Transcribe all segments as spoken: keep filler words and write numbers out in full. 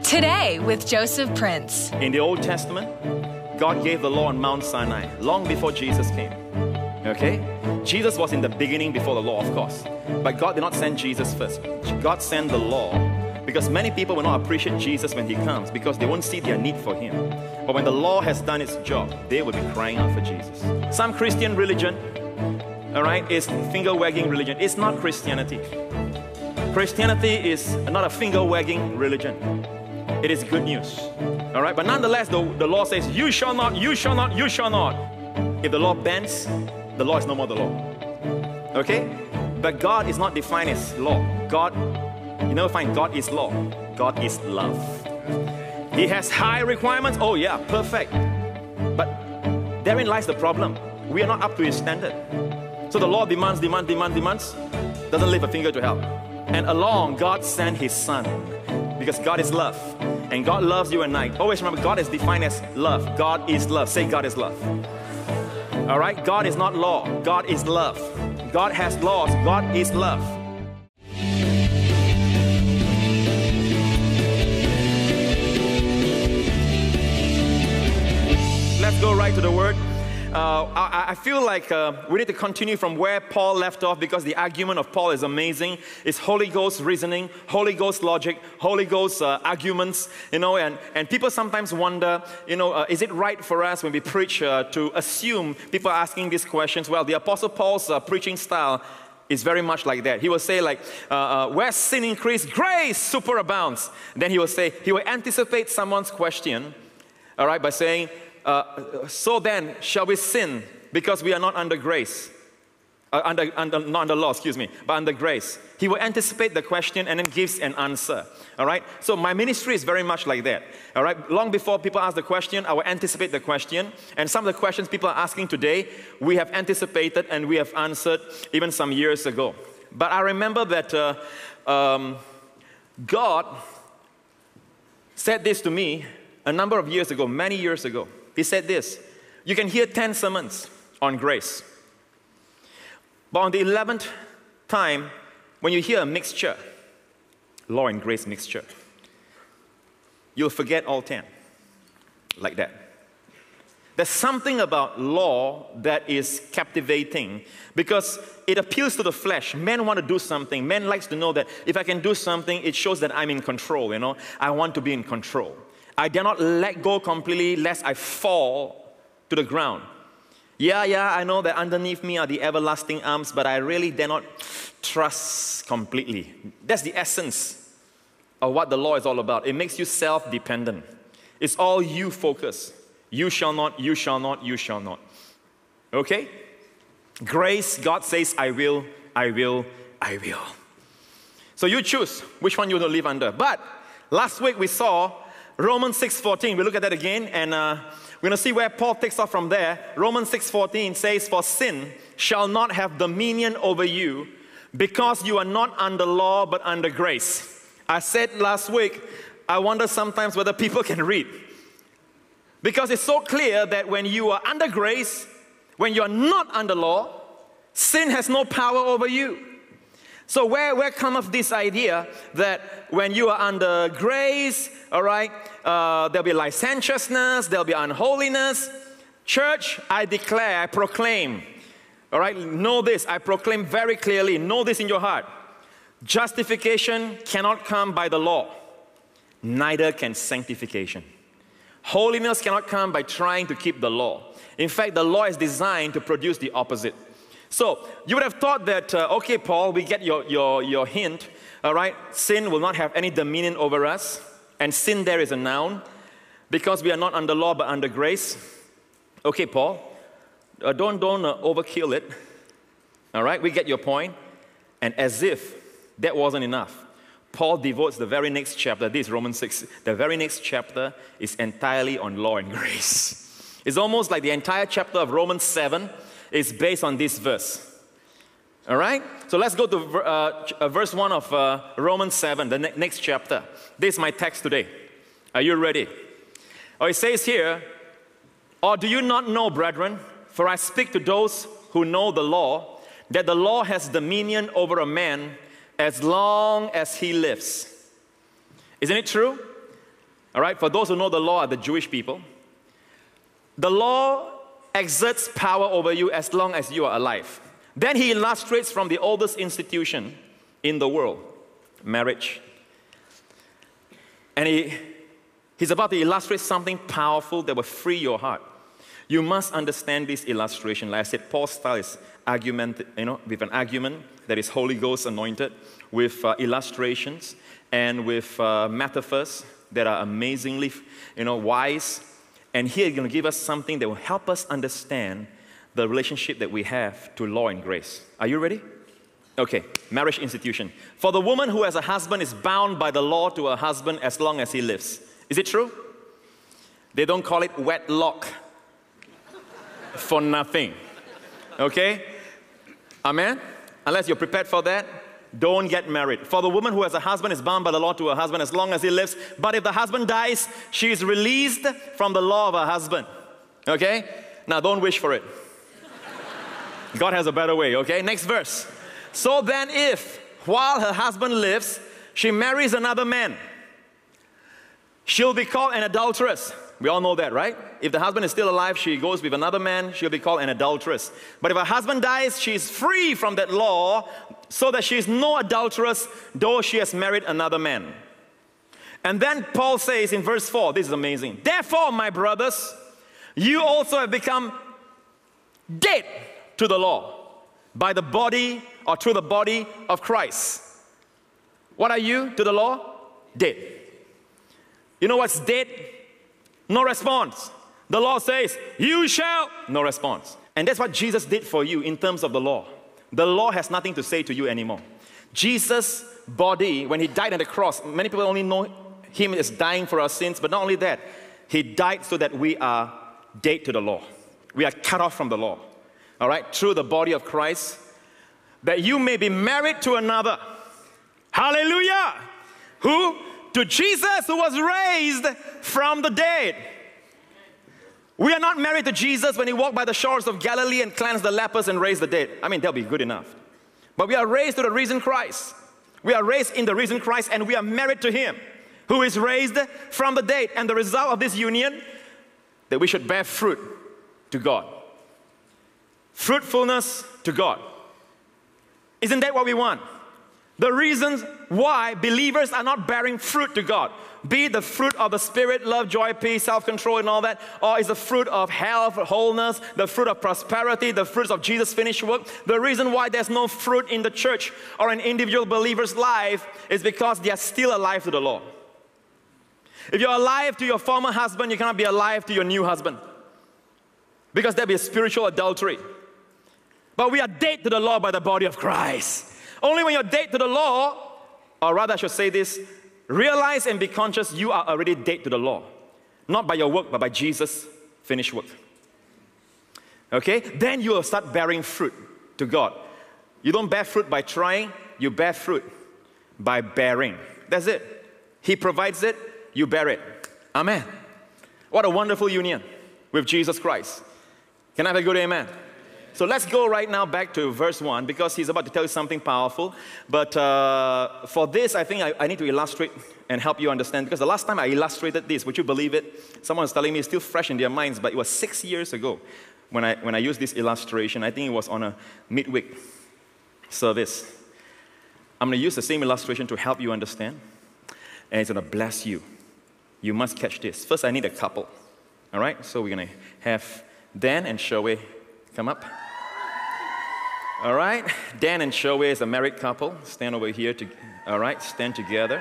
Today with Joseph Prince. In the Old Testament, God gave the law on Mount Sinai long before Jesus came. Okay? Jesus was in the beginning before the law, of course. But God did not send Jesus first. God sent the law because many people will not appreciate Jesus when He comes because they won't see their need for Him. But when the law has done its job, they will be crying out for Jesus. Some Christian religion, all right, is finger-wagging religion. It's not Christianity. Christianity is not a finger-wagging religion. It is good news. All right, but nonetheless, the, the law says, you shall not, you shall not, you shall not. If the law bends, the law is no more the law. Okay? But God is not defined as law. God, you never find God is law. God is love. He has high requirements. Oh yeah, perfect. But therein lies the problem. We are not up to His standard. So the law demands, demands, demands, demands. Doesn't lift a finger to help. And along, God sent His Son. Because God is love. And God loves you and I. Always remember, God is defined as love. God is love. Say, God is love. All right? God is not law. God is love. God has laws. God is love. Let's go right to the Word. Uh, I, I feel like uh, we need to continue from where Paul left off because the argument of Paul is amazing. It's Holy Ghost reasoning, Holy Ghost logic, Holy Ghost uh, arguments, you know, and, and people sometimes wonder, you know, uh, is it right for us when we preach uh, to assume people are asking these questions? Well, the Apostle Paul's uh, preaching style is very much like that. He will say like, uh, uh, where sin increased, grace superabounds. Then he will say, he will anticipate someone's question, all right, by saying, Uh, so then, shall we sin because we are not under grace? Uh, under, under, not under law, excuse me, but under grace. He will anticipate the question and then gives an answer. All right? So my ministry is very much like that. All right? Long before people ask the question, I will anticipate the question. And some of the questions people are asking today, we have anticipated and we have answered even some years ago. But I remember that uh, um, God said this to me a number of years ago, many years ago. He said this, you can hear ten sermons on grace. But on the eleventh time, when you hear a mixture, law and grace mixture, you'll forget all ten, like that. There's something about law that is captivating because it appeals to the flesh. Men want to do something. Men likes to know that if I can do something, it shows that I'm in control, you know. I want to be in control. I dare not let go completely lest I fall to the ground. Yeah, yeah, I know that underneath me are the everlasting arms, but I really dare not trust completely. That's the essence of what the law is all about. It makes you self-dependent. It's all you focus. You shall not, you shall not, you shall not. Okay? Grace, God says, I will, I will, I will. So you choose which one you want to live under. But last week we saw Romans six fourteen, we look at that again, and uh, we're going to see where Paul takes off from there. Romans six fourteen says, for sin shall not have dominion over you, because you are not under law, but under grace. I said last week, I wonder sometimes whether people can read. Because it's so clear that when you are under grace, when you're not under law, sin has no power over you. So where, where comes this idea that when you are under grace, all right, uh, there'll be licentiousness, there'll be unholiness. Church, I declare, I proclaim, all right, know this, I proclaim very clearly, know this in your heart. Justification cannot come by the law, neither can sanctification. Holiness cannot come by trying to keep the law. In fact, the law is designed to produce the opposite. So, you would have thought that, uh, okay, Paul, we get your, your, your hint, all right? Sin will not have any dominion over us, and sin there is a noun, because we are not under law but under grace. Okay, Paul, uh, don't, don't uh, overkill it, all right? We get your point. And as if that wasn't enough, Paul devotes the very next chapter, this is Romans six, the very next chapter is entirely on law and grace. It's almost like the entire chapter of Romans seven is based on this verse. All right? So let's go to uh, verse one of uh, Romans seven, the ne next chapter. This is my text today. Are you ready? Oh, it says here, or do you not know, brethren, for I speak to those who know the law, that the law has dominion over a man as long as he lives. Isn't it true? All right, for those who know the law are the Jewish people. The law exerts power over you as long as you are alive. Then he illustrates from the oldest institution in the world, marriage. And he, he's about to illustrate something powerful that will free your heart. You must understand this illustration. Like I said, Paul's style is argument, you know, with an argument that is Holy Ghost anointed, with uh, illustrations and with uh, metaphors that are amazingly, you know, wise. And here he's going to give us something that will help us understand the relationship that we have to law and grace. Are you ready? Okay, marriage institution. For the woman who has a husband is bound by the law to her husband as long as he lives. Is it true? They don't call it wedlock for nothing. Okay? Amen? Unless you're prepared for that, don't get married. For the woman who has a husband is bound by the law to her husband as long as he lives. But if the husband dies, she is released from the law of her husband. Okay? Now don't wish for it. God has a better way, okay? Next verse. So then if, while her husband lives, she marries another man, she'll be called an adulteress. We all know that, right? If the husband is still alive, she goes with another man, she'll be called an adulteress. But if her husband dies, she's free from that law, so that she is no adulteress, though she has married another man. And then Paul says in verse four, this is amazing. Therefore, my brothers, you also have become dead to the law by the body or through the body of Christ. What are you to the law? Dead. You know what's dead? No response. The law says, you shall, no response. And that's what Jesus did for you in terms of the law. The law has nothing to say to you anymore. Jesus' body, when he died on the cross, many people only know him as dying for our sins, but not only that, he died so that we are dead to the law. We are cut off from the law. All right, through the body of Christ, that you may be married to another. Hallelujah! Who? To Jesus, who was raised from the dead. We are not married to Jesus when he walked by the shores of Galilee and cleansed the lepers and raised the dead. I mean, that'll be good enough. But we are raised to the risen Christ. We are raised in the risen Christ, and we are married to him, who is raised from the dead. And the result of this union, that we should bear fruit to God. Fruitfulness to God. Isn't that what we want? The reasons why believers are not bearing fruit to God, be it the fruit of the Spirit, love, joy, peace, self-control and all that, or is the fruit of health, wholeness, the fruit of prosperity, the fruits of Jesus' finished work. The reason why there's no fruit in the church or an individual believer's life is because they are still alive to the law. If you're alive to your former husband, you cannot be alive to your new husband, because that'd be a spiritual adultery. But we are dead to the law by the body of Christ. Only when you're dead to the law, or rather I should say this, realize and be conscious you are already dead to the law. Not by your work, but by Jesus' finished work. Okay? Then you will start bearing fruit to God. You don't bear fruit by trying, you bear fruit by bearing. That's it. He provides it, you bear it. Amen. What a wonderful union with Jesus Christ. Can I have a good amen? So let's go right now back to verse one, because he's about to tell you something powerful. But uh, for this, I think I, I need to illustrate and help you understand, because the last time I illustrated this, would you believe it? Someone was telling me it's still fresh in their minds, but it was six years ago when I, when I used this illustration. I think it was on a midweek service. I'm going to use the same illustration to help you understand, and it's going to bless you. You must catch this. First, I need a couple. All right? So we're going to have Dan and Sherway come up. All right, Dan and Sherway is a married couple. Stand over here. To, all right, stand together.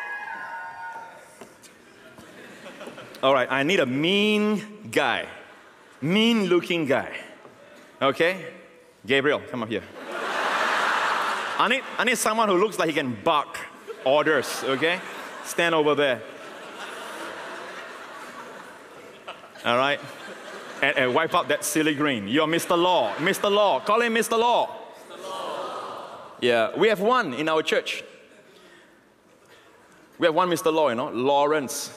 All right, I need a mean guy. Mean-looking guy. Okay? Gabriel, come up here. I need, I need someone who looks like he can bark orders, okay? Stand over there. All right? And, and wipe out that silly grin. You're Mister Law. Mister Law. Call him Mister Law. Mister Law. Yeah, we have one in our church. We have one Mister Law, you know, Lawrence.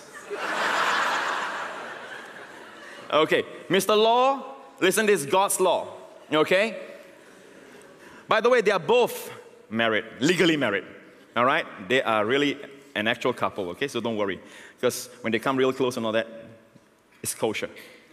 Okay, Mister Law, listen, this is God's law. Okay? By the way, they are both married, legally married. All right? They are really an actual couple, okay? So don't worry. Because when they come real close and all that, it's kosher.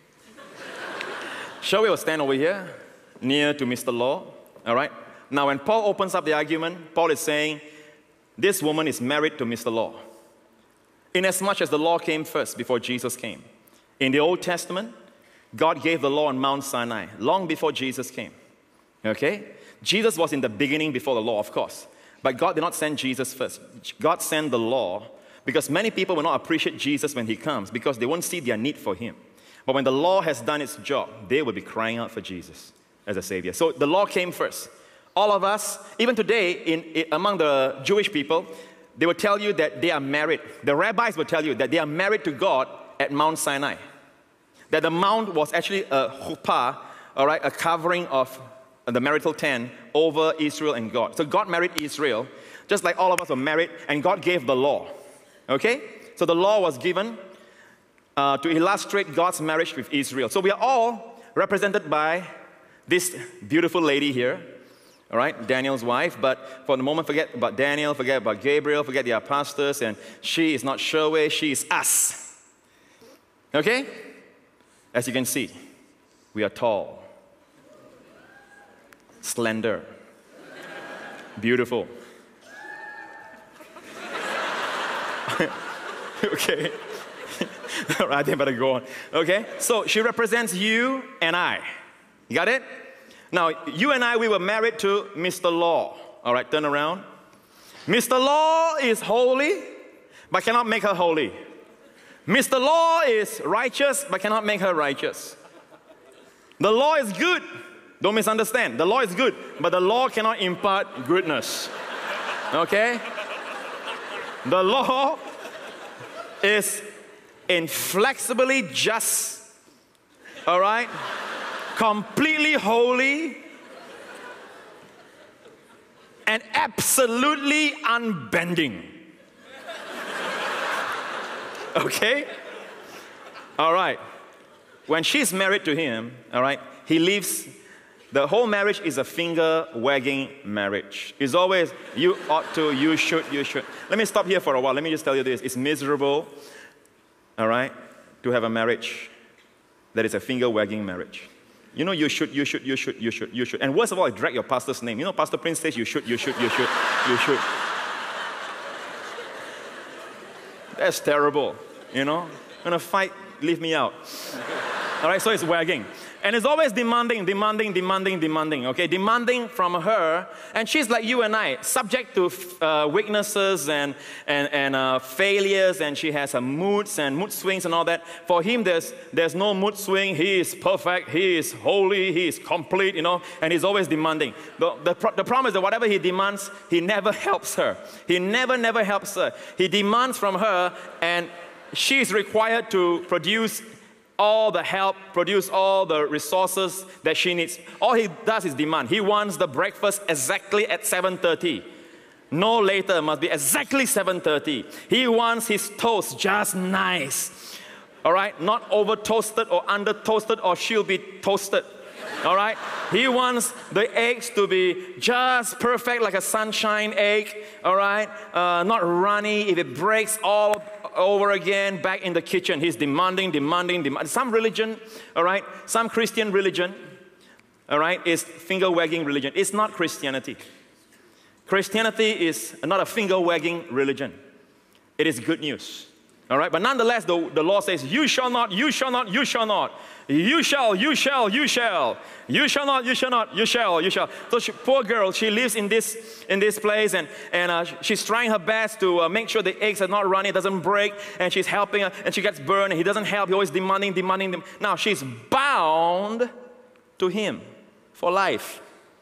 Shall we all stand over here, near to Mister Law, all right? Now, when Paul opens up the argument, Paul is saying, this woman is married to Mister Law. Inasmuch as the law came first before Jesus came. In the Old Testament, God gave the law on Mount Sinai, long before Jesus came, okay? Jesus was in the beginning before the law, of course. But God did not send Jesus first. God sent the law because many people will not appreciate Jesus when he comes because they won't see their need for him. But when the law has done its job, they will be crying out for Jesus as a savior. So the law came first. All of us, even today, in, in, among the Jewish people, they will tell you that they are married. The rabbis will tell you that they are married to God at Mount Sinai. That the mount was actually a chuppah, all right, a covering of the marital tent over Israel and God. So God married Israel, just like all of us were married, and God gave the law. Okay? So the law was given uh, to illustrate God's marriage with Israel. So we are all represented by this beautiful lady here, all right, Daniel's wife. But for the moment, forget about Daniel, forget about Gabriel, forget the pastors, and she is not Sherway, she is us. Okay? As you can see, we are tall, slender, beautiful. Okay. All right, I better go on. Okay, so she represents you and I. You got it? Now, you and I, we were married to Mister Law. All right, turn around. Mister Law is holy, but cannot make her holy. Mister Law is righteous, but cannot make her righteous. The law is good. Don't misunderstand. The law is good, but the law cannot impart goodness. Okay? The law is inflexibly just, all right? Completely holy and absolutely unbending. Okay? All right. When she's married to him, all right, he leaves. The whole marriage is a finger-wagging marriage. It's always, you ought to, you should, you should. Let me stop here for a while. Let me just tell you this. It's miserable, all right, to have a marriage that is a finger-wagging marriage. You know, you should, you should, you should, you should, you should. And worst of all, I drag your pastor's name. You know, Pastor Prince says you should, you should, you should, you should. That's terrible, you know. I'm gonna fight, leave me out. All right, so it's wagging. And it's always demanding, demanding, demanding, demanding, okay? Demanding from her. And she's like you and I, subject to uh, weaknesses and, and, and uh, failures, and she has her moods and mood swings and all that. For him, there's, there's no mood swing. He is perfect. He is holy. He is complete, you know, and he's always demanding. The, the, the problem is that whatever he demands, he never helps her. He never, never helps her. He demands from her, and she is required to produce all the help, produce all the resources that she needs. All he does is demand. He wants the breakfast exactly at seven thirty. No later, must be exactly seven thirty. He wants his toast just nice. All right, not over toasted or under toasted, or she'll be toasted. All right, he wants the eggs to be just perfect, like a sunshine egg. All right, uh, not runny. If it breaks, all over again, back in the kitchen. He's demanding, demanding, demanding. Some religion, all right, some Christian religion, all right, is finger-wagging religion. It's not Christianity. Christianity is not a finger-wagging religion. It is good news, all right? But nonetheless, the, the law says, you shall not, you shall not, you shall not. You shall, you shall, you shall. You shall not, you shall not, you shall, you shall. So she, poor girl, she lives in this, in this place, and, and uh, she's trying her best to uh, make sure the eggs are not runny, it doesn't break, and she's helping her, and she gets burned, and he doesn't help, he's always demanding, demanding them. Now, she's bound to him for life.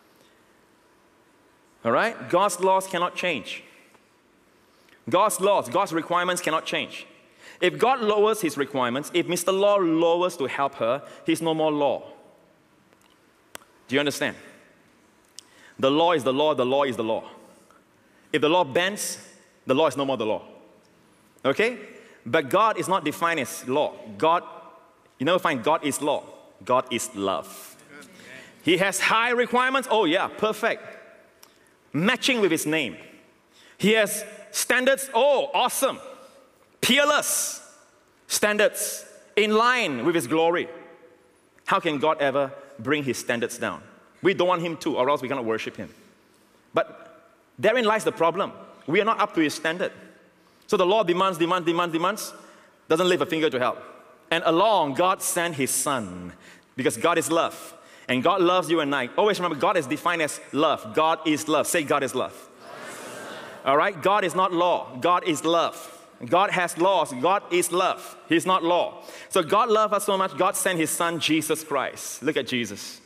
All right? God's laws cannot change. God's laws, God's requirements cannot change. If God lowers his requirements, if Mister Law lowers to help her, he's no more law. Do you understand? The law is the law, the law is the law. If the law bends, the law is no more the law. Okay? But God is not defined as law. God, you never find God is law. God is love. He has high requirements. Oh yeah, perfect. Matching with his name. He has Standards, oh, awesome. Peerless standards in line with His glory. How can God ever bring His standards down? We don't want Him to, or else we cannot worship Him. But therein lies the problem. We are not up to His standard. So the Lord demands, demands, demands, demands, doesn't lift a finger to help. And along, God sent His Son, because God is love. And God loves you and I. Always remember, God is defined as love. God is love. Say, God is love. God is love. All right? God is not law. God is love. God has laws. God is love. He's not law. So God loved us so much, God sent His Son, Jesus Christ. Look at Jesus.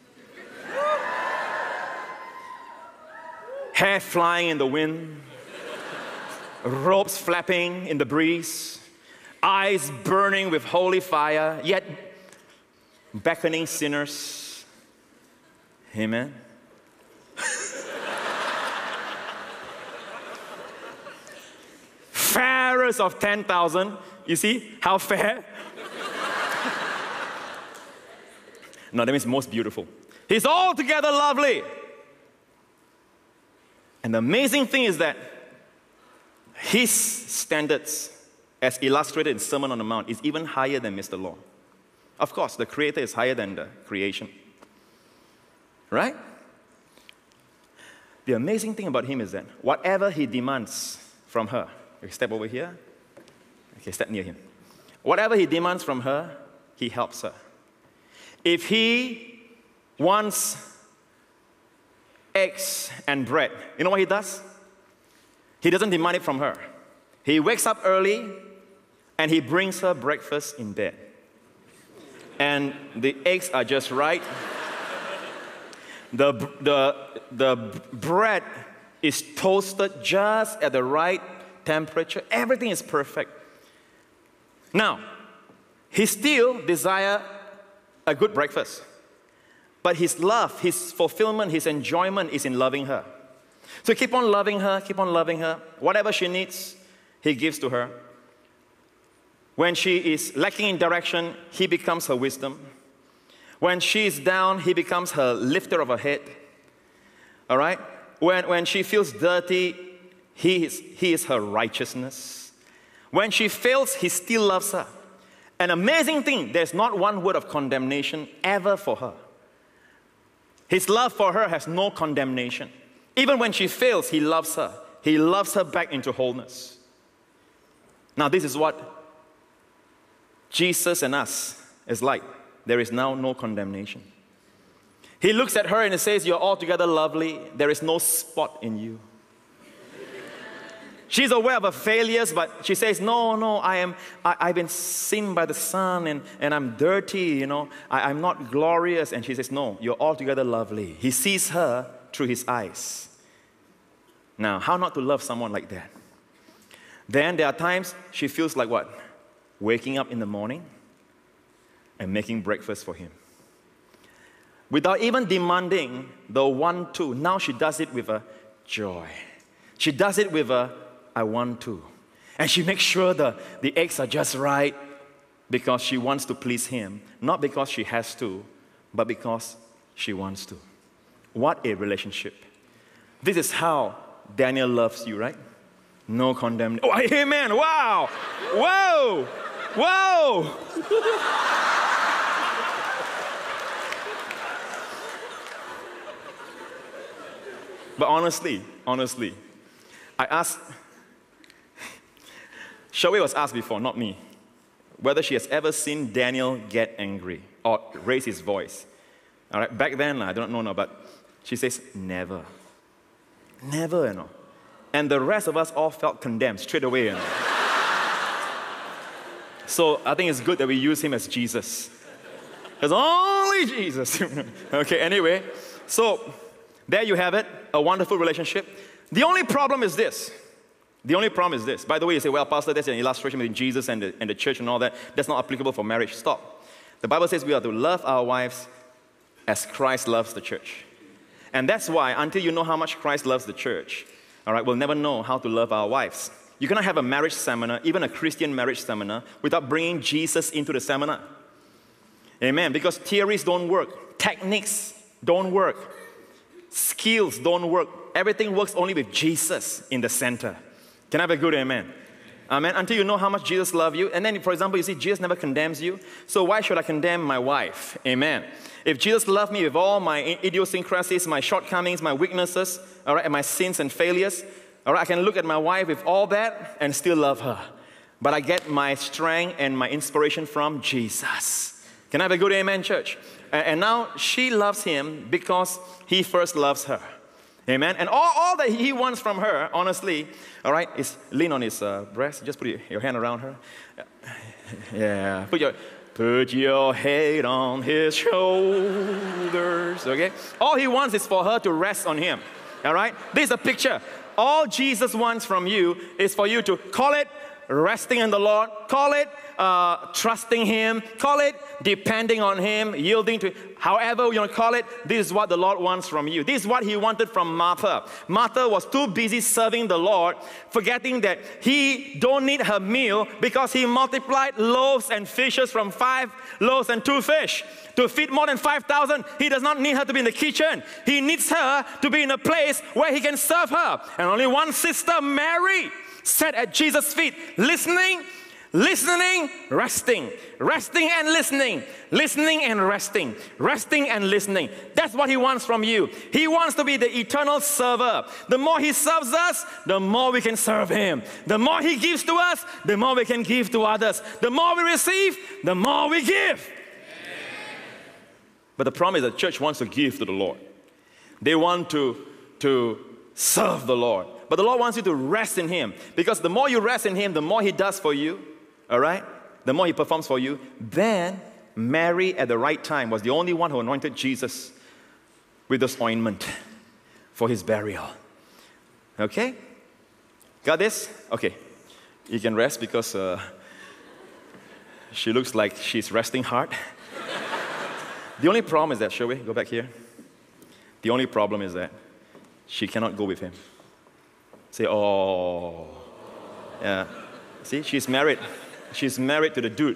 Hair flying in the wind. Robes flapping in the breeze. Eyes burning with holy fire, yet beckoning sinners. Amen. Fairest of ten thousand. You see how fair? No, that means most beautiful. He's altogether lovely. And the amazing thing is that His standards, as illustrated in Sermon on the Mount, is even higher than Mister Law. Of course, the Creator is higher than the creation. Right? The amazing thing about Him is that whatever He demands from her, okay, step over here. Okay, step near Him. Whatever He demands from her, He helps her. If He wants eggs and bread, you know what He does? He doesn't demand it from her. He wakes up early and He brings her breakfast in bed. And the eggs are just right. The, the, the bread is toasted just at the right temperature. Everything is perfect. Now, He still desires a good breakfast. But His love, His fulfillment, His enjoyment is in loving her. So keep on loving her, keep on loving her. Whatever she needs, He gives to her. When she is lacking in direction, He becomes her wisdom. When she is down, He becomes her lifter of her head. All right? When, when she feels dirty, he is, he is her righteousness. When she fails, He still loves her. An amazing thing, there's not one word of condemnation ever for her. His love for her has no condemnation. Even when she fails, He loves her. He loves her back into wholeness. Now, this is what Jesus and us is like. There is now no condemnation. He looks at her and He says, "You're altogether lovely. There is no spot in you." She's aware of her failures, but she says, no, no, I am, I, I've been seen by the sun and, and I'm dirty, you know. I, I'm not glorious. And she says, no, you're altogether lovely. He sees her through His eyes. Now, how not to love someone like that? Then there are times she feels like what? Waking up in the morning and making breakfast for Him. Without even demanding the one, two. Now she does it with a joy. She does it with a I want to. And she makes sure the, the eggs are just right because she wants to please Him. Not because she has to, but because she wants to. What a relationship. This is how Daniel loves you, right? No condemnation. Oh, amen. Wow. Whoa. Whoa. But honestly, honestly, I asked, Shawei was asked before, not me, whether she has ever seen Daniel get angry or raise his voice. All right, back then, I don't know, no, but she says, never. Never, you know. And the rest of us all felt condemned straight away, you know. So I think it's good that we use him as Jesus. There's only Jesus. Okay, anyway, so there you have it, a wonderful relationship. The only problem is this. The only problem is this. By the way, you say, well, Pastor, that's an illustration between Jesus and the, and the church and all that. That's not applicable for marriage. Stop. The Bible says we are to love our wives as Christ loves the church. And that's why, until you know how much Christ loves the church, all right, we'll never know how to love our wives. You cannot have a marriage seminar, even a Christian marriage seminar, without bringing Jesus into the seminar. Amen. Because theories don't work. Techniques don't work. Skills don't work. Everything works only with Jesus in the center. Can I have a good amen? Amen. Until you know how much Jesus loves you. And then, for example, you see, Jesus never condemns you. So why should I condemn my wife? Amen. If Jesus loved me with all my idiosyncrasies, my shortcomings, my weaknesses, all right, and my sins and failures, all right, I can look at my wife with all that and still love her. But I get my strength and my inspiration from Jesus. Can I have a good amen, church? And now she loves him because he first loves her. Amen. And all, all that he wants from her, honestly, all right, is lean on his uh, breast. Just put your, your hand around her. Yeah. Put your, put your head on his shoulders. Okay. All he wants is for her to rest on him. All right. This is a picture. All Jesus wants from you is for you to call it resting in the Lord, call it uh, trusting him, call it depending on him, yielding to, however you want to call it. This is what the Lord wants from you. This is what he wanted from Martha. Martha was too busy serving the Lord, forgetting that he don't need her meal because he multiplied loaves and fishes from five loaves and two fish to feed more than five thousand. He does not need her to be in the kitchen. He needs her to be in a place where he can serve her. And only one sister, Mary, sat at Jesus' feet, listening, listening, resting, resting and listening, listening and resting, resting and listening. That's what he wants from you. He wants to be the eternal server. The more he serves us, the more we can serve him. The more he gives to us, the more we can give to others. The more we receive, the more we give. But the problem is the church wants to give to the Lord. They want to, to serve the Lord. But the Lord wants you to rest in him. Because the more you rest in him, the more he does for you. All right? The more he performs for you. Then Mary at the right time was the only one who anointed Jesus with this ointment for his burial. Okay? Got this? Okay. You can rest because uh, she looks like she's resting hard. The only problem is that, shall we go back here? The only problem is that she cannot go with him. Say, oh. Yeah. See, she's married. She's married to the dude.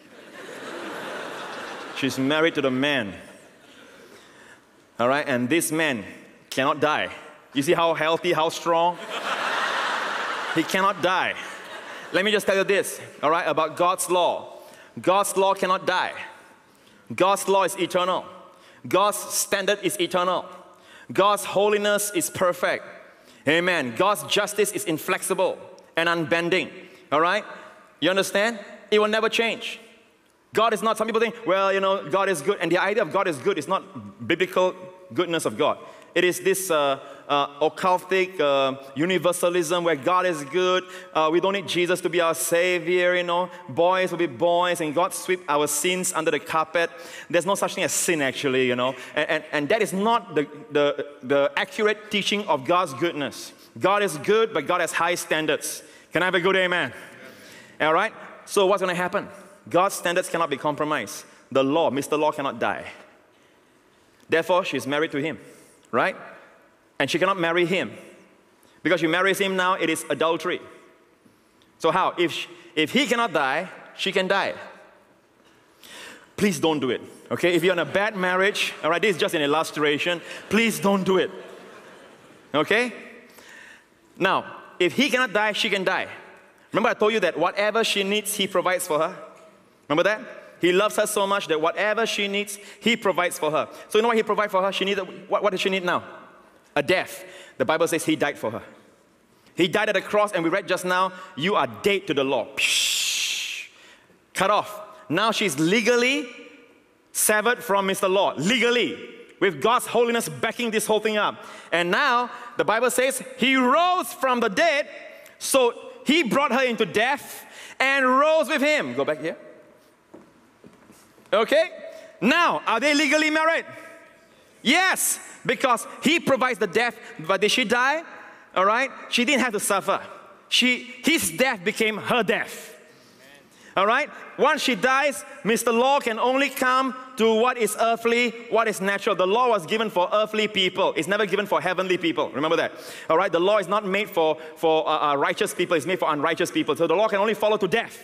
She's married to the man. All right, and this man cannot die. You see how healthy, how strong? He cannot die. Let me just tell you this, all right, about God's law. God's law cannot die. God's law is eternal. God's standard is eternal. God's holiness is perfect. Amen. God's justice is inflexible and unbending. All right? You understand? It will never change. God is not, some people think, well, you know, God is good. And the idea of God is good is not biblical goodness of God. It is this uh, uh, occultic uh, universalism where God is good. Uh, we don't need Jesus to be our savior, you know. Boys will be boys and God sweep our sins under the carpet. There's no such thing as sin actually, you know. And, and, and that is not the, the, the accurate teaching of God's goodness. God is good, but God has high standards. Can I have a good amen? Yes. All right? So what's going to happen? God's standards cannot be compromised. The law, Mister Law cannot die. Therefore, she's married to him. Right? And she cannot marry him. Because she marries him now, it is adultery. So how? If, she, if he cannot die, she can die. Please don't do it. Okay? If you're in a bad marriage, all right, this is just an illustration. Please don't do it. Okay? Now, if he cannot die, she can die. Remember I told you that whatever she needs, he provides for her? Remember that? He loves her so much that whatever she needs, he provides for her. So you know what he provides for her? She needed, what, what does she need now? A death. The Bible says he died for her. He died at the cross, and we read just now, you are dead to the law. Psh, cut off. Now she's legally severed from Mister Law. Legally. With God's holiness backing this whole thing up. And now, the Bible says, he rose from the dead, so he brought her into death and rose with him. Go back here. Okay? Now, are they legally married? Yes, because he provides the death, but did she die? All right? She didn't have to suffer. She, his death became her death. All right? Once she dies, Mister Law can only come to what is earthly, what is natural. The law was given for earthly people. It's never given for heavenly people. Remember that. All right? The law is not made for, for uh, uh, righteous people. It's made for unrighteous people. So the law can only follow to death.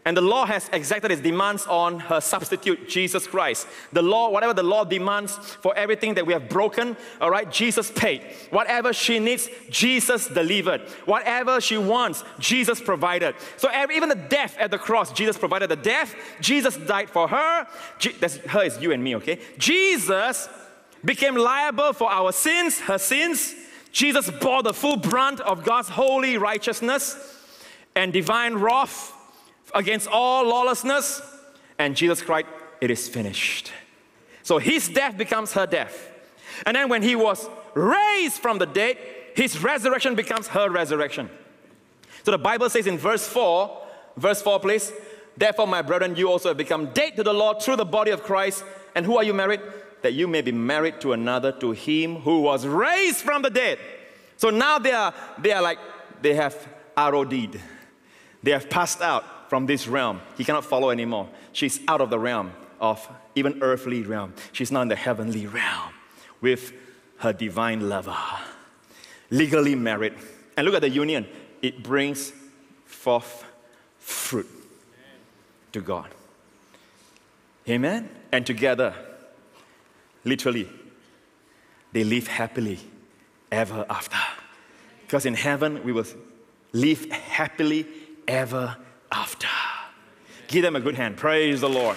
And the law has exacted its demands on her substitute, Jesus Christ. The law, whatever the law demands for everything that we have broken, all right, Jesus paid. Whatever she needs, Jesus delivered. Whatever she wants, Jesus provided. So every, even the death at the cross, Jesus provided the death. Jesus died for her. Je- that's, her is you and me, okay? Jesus became liable for our sins, her sins. Jesus bore the full brunt of God's holy righteousness and divine wrath against all lawlessness, and Jesus cried, "It is finished." So his death becomes her death. And then when he was raised from the dead, his resurrection becomes her resurrection. So the Bible says in verse four, verse four please, "Therefore, my brethren, you also have become dead to the law through the body of Christ. And who are you married? That you may be married to another, to him who was raised from the dead." So now they are, they are like, they have R O D'd. They have passed out from this realm. He cannot follow anymore. She's out of the realm of even earthly realm. She's now in the heavenly realm with her divine lover, legally married. And look at the union. It brings forth fruit to God. Amen? And together, literally, they live happily ever after. Because in heaven, we will live happily ever after. Give them a good hand. Praise the Lord.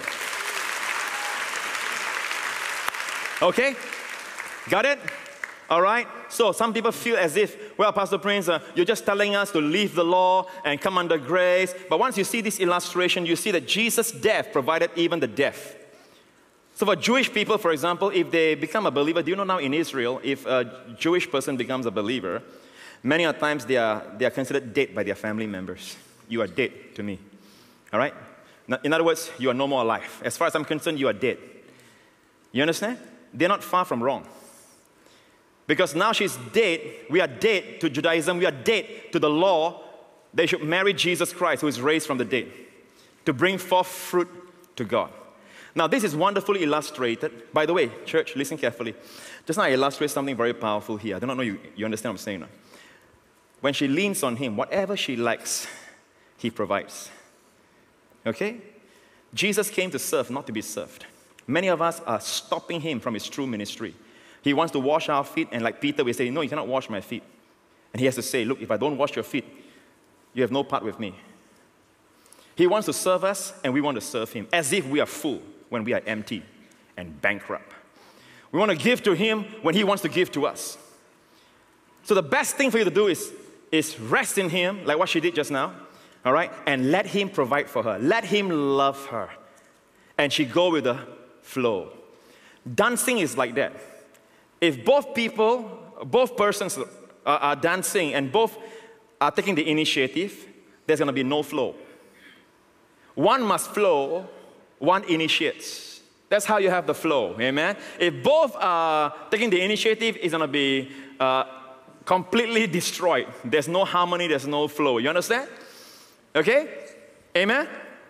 Okay? Got it? All right? So some people feel as if, well, Pastor Prince, uh, you're just telling us to leave the law and come under grace. But once you see this illustration, you see that Jesus' death provided even the death. So for Jewish people, for example, if they become a believer, do you know now in Israel, if a Jewish person becomes a believer, many a times they are, they are considered dead by their family members. You are dead to me. All right? In other words, you are no more alive. As far as I'm concerned, you are dead. You understand? They're not far from wrong. Because now she's dead. We are dead to Judaism. We are dead to the law. They should marry Jesus Christ, who is raised from the dead, to bring forth fruit to God. Now, this is wonderfully illustrated. By the way, church, listen carefully. Just now I illustrate something very powerful here. I do not know you, you understand what I'm saying now. When she leans on him, whatever she likes, he provides. Okay? Jesus came to serve, not to be served. Many of us are stopping him from his true ministry. He wants to wash our feet, and like Peter, we say, "No, you cannot wash my feet." And he has to say, "Look, if I don't wash your feet, you have no part with me." He wants to serve us, and we want to serve him, as if we are full when we are empty and bankrupt. We want to give to him when he wants to give to us. So the best thing for you to do is, is rest in him, like what she did just now, all right? And let him provide for her. Let him love her. And she go with the flow. Dancing is like that. If both people, both persons are, are dancing and both are taking the initiative, there's going to be no flow. One must flow, one initiates. That's how you have the flow, amen? If both are taking the initiative, it's going to be uh, completely destroyed. There's no harmony, there's no flow. You understand? Okay? Amen?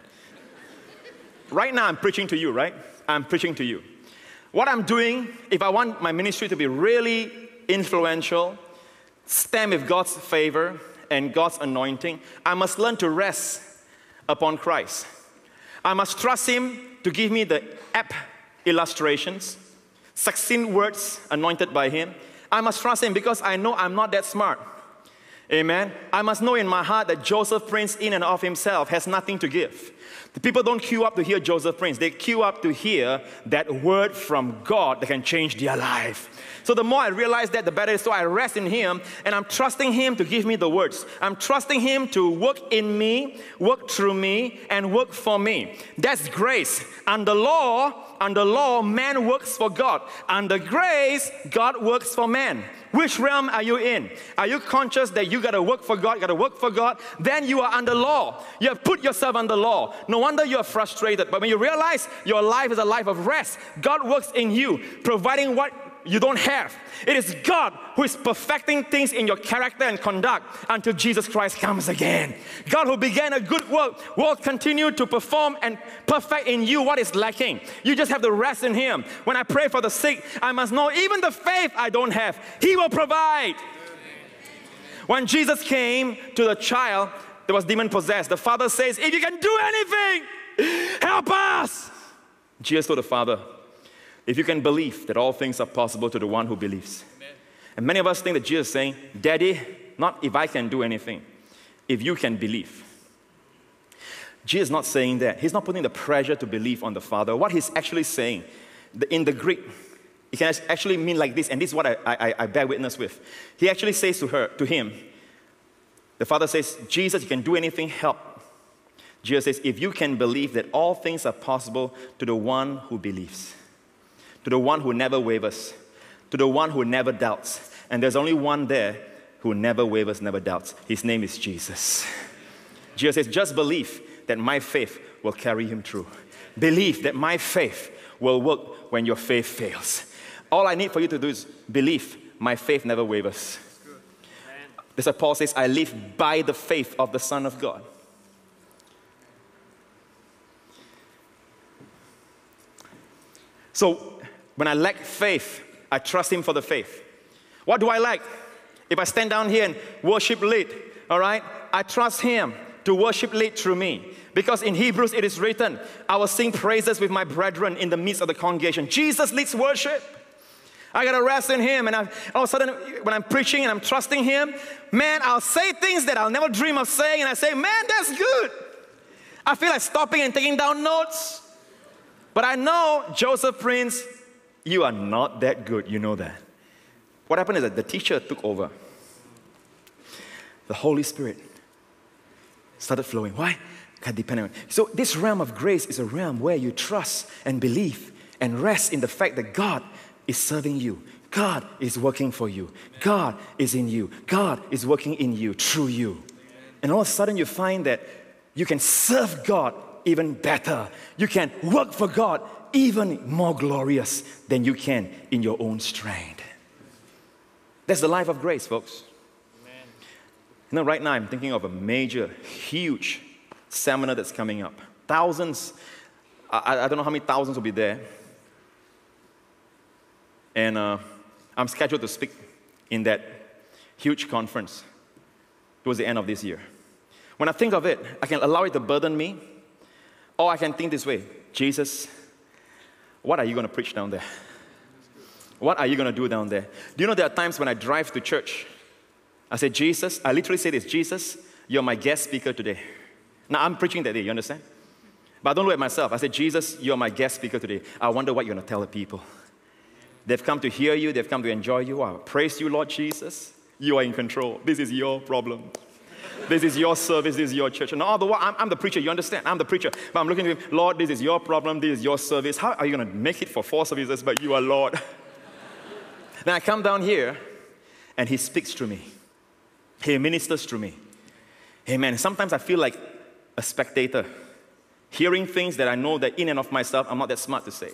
Right now I'm preaching to you, right? I'm preaching to you. What I'm doing, if I want my ministry to be really influential, stand with God's favor and God's anointing, I must learn to rest upon Christ. I must trust him to give me the apt illustrations, succinct words anointed by him. I must trust him because I know I'm not that smart. Amen. I must know in my heart that Joseph Prince in and of himself has nothing to give. The people don't queue up to hear Joseph Prince. They queue up to hear that word from God that can change their life. So the more I realize that, the better it is. So I rest in him, and I'm trusting him to give me the words. I'm trusting him to work in me, work through me, and work for me. That's grace. Under law, under law, man works for God. Under grace, God works for man. Which realm are you in? Are you conscious that you got to work for God, got to work for God? Then you are under law. You have put yourself under law. No wonder you are frustrated. But when you realize your life is a life of rest, God works in you, providing what you don't have. It is God who is perfecting things in your character and conduct until Jesus Christ comes again. God who began a good work will continue to perform and perfect in you what is lacking. You just have to rest in him. When I pray for the sick, I must know even the faith I don't have, he will provide. When Jesus came to the child, that was demon-possessed. The father says, if you can do anything, help us. Jesus told the father, if you can believe that all things are possible to the one who believes. Amen. And many of us think that Jesus is saying, Daddy, not if I can do anything, if you can believe. Jesus is not saying that. He's not putting the pressure to believe on the Father. What he's actually saying, in the Greek, it can actually mean like this, and this is what I, I, I bear witness with. He actually says to her, to him, the Father says, Jesus, you can do anything, help. Jesus says, if you can believe that all things are possible to the one who believes, to the one who never wavers, to the one who never doubts. And there's only one there who never wavers, never doubts. His name is Jesus. Jesus says, just believe that my faith will carry him through. Believe that my faith will work when your faith fails. All I need for you to do is believe my faith never wavers. That's why Paul says, I live by the faith of the Son of God. So, when I lack faith, I trust him for the faith. What do I lack? If I stand down here and worship lead, all right, I trust him to worship lead through me. Because in Hebrews it is written, I will sing praises with my brethren in the midst of the congregation. Jesus leads worship. I gotta rest in him, and I, all of a sudden, when I'm preaching and I'm trusting him, man, I'll say things that I'll never dream of saying, and I say, man, that's good. I feel like stopping and taking down notes. But I know, Joseph Prince, you are not that good, you know that. What happened is that the teacher took over. The Holy Spirit started flowing. Why? God depended on it. So this realm of grace is a realm where you trust and believe and rest in the fact that God is serving you. God is working for you. God is in you. God is working in you, through you. And all of a sudden you find that you can serve God even better. You can work for God even more glorious than you can in your own strength. That's the life of grace, folks. Amen. You know, right now I'm thinking of a major, huge seminar that's coming up. Thousands, I, I don't know how many thousands will be there. And uh, I'm scheduled to speak in that huge conference towards the end of this year. When I think of it, I can allow it to burden me, or I can think this way, Jesus, what are you going to preach down there? What are you going to do down there? Do you know there are times when I drive to church, I say, Jesus, I literally say this, Jesus, you're my guest speaker today. Now, I'm preaching that day, you understand? But I don't look at myself. I say, Jesus, you're my guest speaker today. I wonder what you're going to tell the people. They've come to hear you. They've come to enjoy you. I praise you, Lord Jesus. You are in control. This is your problem. This is your service. This is your church. And all the while, I'm, I'm the preacher. You understand? I'm the preacher. But I'm looking at him, Lord, this is your problem. This is your service. How are you going to make it for four services, but you are Lord? Then I come down here, and he speaks to me. He ministers to me. Amen. Sometimes I feel like a spectator, hearing things that I know that in and of myself, I'm not that smart to say.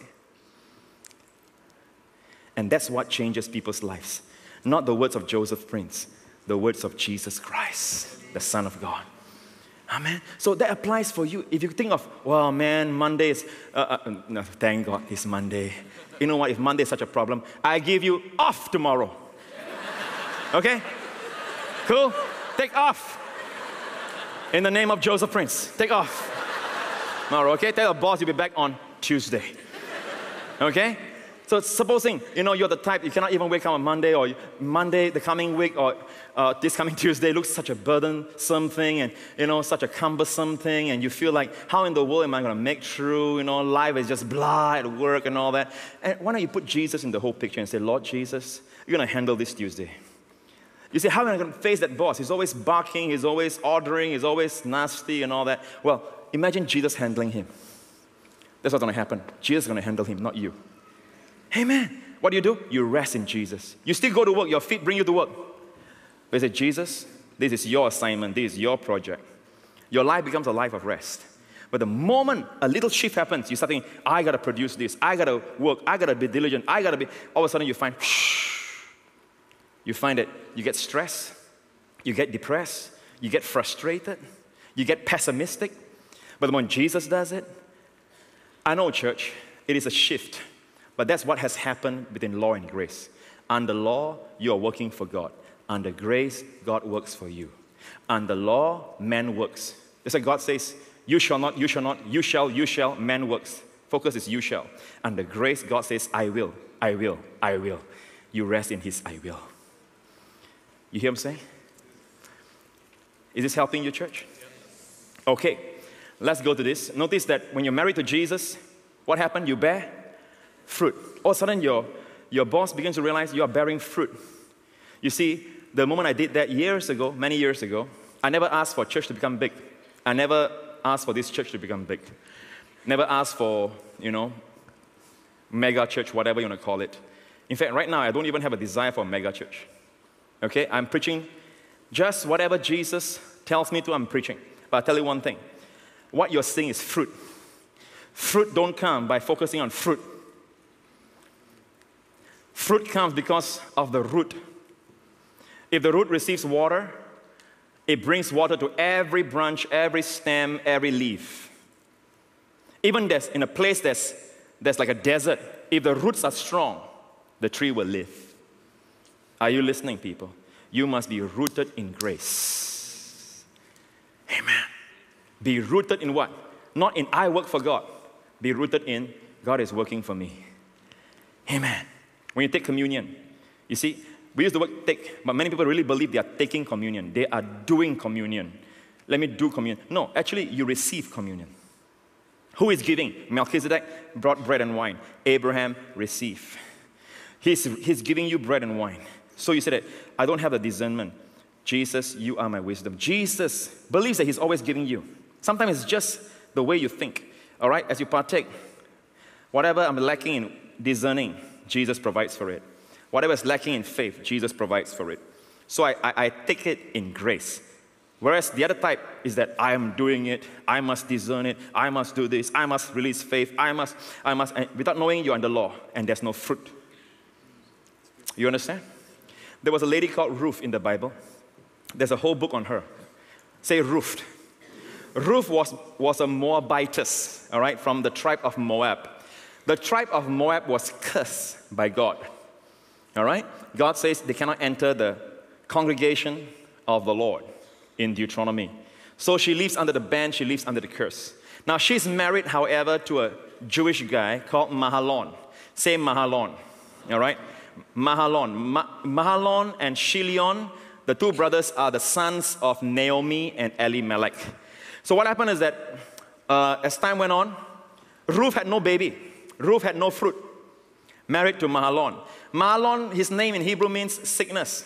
And that's what changes people's lives. Not the words of Joseph Prince, the words of Jesus Christ, the Son of God. Amen. So that applies for you. If you think of, well, man, Monday is, uh, uh, no, thank God it's Monday. You know what, if Monday is such a problem, I give you off tomorrow. Okay? Cool? Take off. In the name of Joseph Prince, take off. Tomorrow, okay? Tell the boss you'll be back on Tuesday. Okay? So supposing, you know, you're the type, you cannot even wake up on Monday, or Monday, the coming week, or uh, this coming Tuesday looks such a burdensome thing, and, you know, such a cumbersome thing, and you feel like, how in the world am I going to make through? You know, life is just blah at work and all that. And why don't you put Jesus in the whole picture and say, Lord Jesus, you're going to handle this Tuesday. You say, how am I going to face that boss? He's always barking, he's always ordering, he's always nasty and all that. Well, imagine Jesus handling him. That's what's going to happen. Jesus is going to handle him, not you. Amen. What do you do? You rest in Jesus. You still go to work. Your feet bring you to work. But you say, Jesus, this is your assignment. This is your project. Your life becomes a life of rest. But the moment a little shift happens, you start thinking, I got to produce this. I got to work. I got to be diligent. I got to be... All of a sudden you find... You find that you get stressed. You get depressed. You get frustrated. You get pessimistic. But the moment Jesus does it, I know, church, it is a shift. But that's what has happened between law and grace. Under law, you are working for God. Under grace, God works for you. Under law, man works. That's why God says, you shall not, you shall not, you shall, you shall, man works. Focus is you shall. Under grace, God says, I will, I will, I will. You rest in His I will. You hear what I'm saying? Is this helping you, church? Okay, let's go to this. Notice that when you're married to Jesus, what happened? You bear fruit. All of a sudden, your, your boss begins to realize you are bearing fruit. You see, the moment I did that years ago, many years ago, I never asked for church to become big. I never asked for this church to become big. Never asked for, you know, mega church, whatever you want to call it. In fact, right now, I don't even have a desire for a mega church. Okay, I'm preaching just whatever Jesus tells me to, I'm preaching. But I'll tell you one thing. What you're seeing is fruit. Fruit don't come by focusing on fruit. Fruit comes because of the root. If the root receives water, it brings water to every branch, every stem, every leaf. Even there's, in a place that's, that's like a desert, if the roots are strong, the tree will live. Are you listening, people? You must be rooted in grace. Amen. Be rooted in what? Not in I work for God. Be rooted in God is working for me. Amen. When you take communion, you see, we use the word take, but many people really believe they are taking communion. They are doing communion. Let me do communion. No, actually, you receive communion. Who is giving? Melchizedek brought bread and wine. Abraham received. He's, he's giving you bread and wine. So you say that, I don't have the discernment. Jesus, you are my wisdom. Jesus believes that He's always giving you. Sometimes it's just the way you think. All right, as you partake, whatever I'm lacking in discerning, Jesus provides for it. Whatever is lacking in faith, Jesus provides for it. So I, I, I take it in grace. Whereas the other type is that I am doing it, I must discern it, I must do this, I must release faith, I must, I must, without knowing you're under law, and there's no fruit. You understand? There was a lady called Ruth in the Bible. There's a whole book on her. Say Ruth. Ruth was, was a Moabitess, all right, from the tribe of Moab. The tribe of Moab was cursed by God, all right? God says they cannot enter the congregation of the Lord in Deuteronomy. So she lives under the ban, she lives under the curse. Now she's married, however, to a Jewish guy called Mahalon. Say Mahalon, all right? Mahalon. Ma- Mahalon and Chilion, the two brothers, are the sons of Naomi and Elimelech. So what happened is that uh, as time went on, Ruth had no baby. Ruth had no fruit. Married to Mahalon. Mahalon, his name in Hebrew means sickness.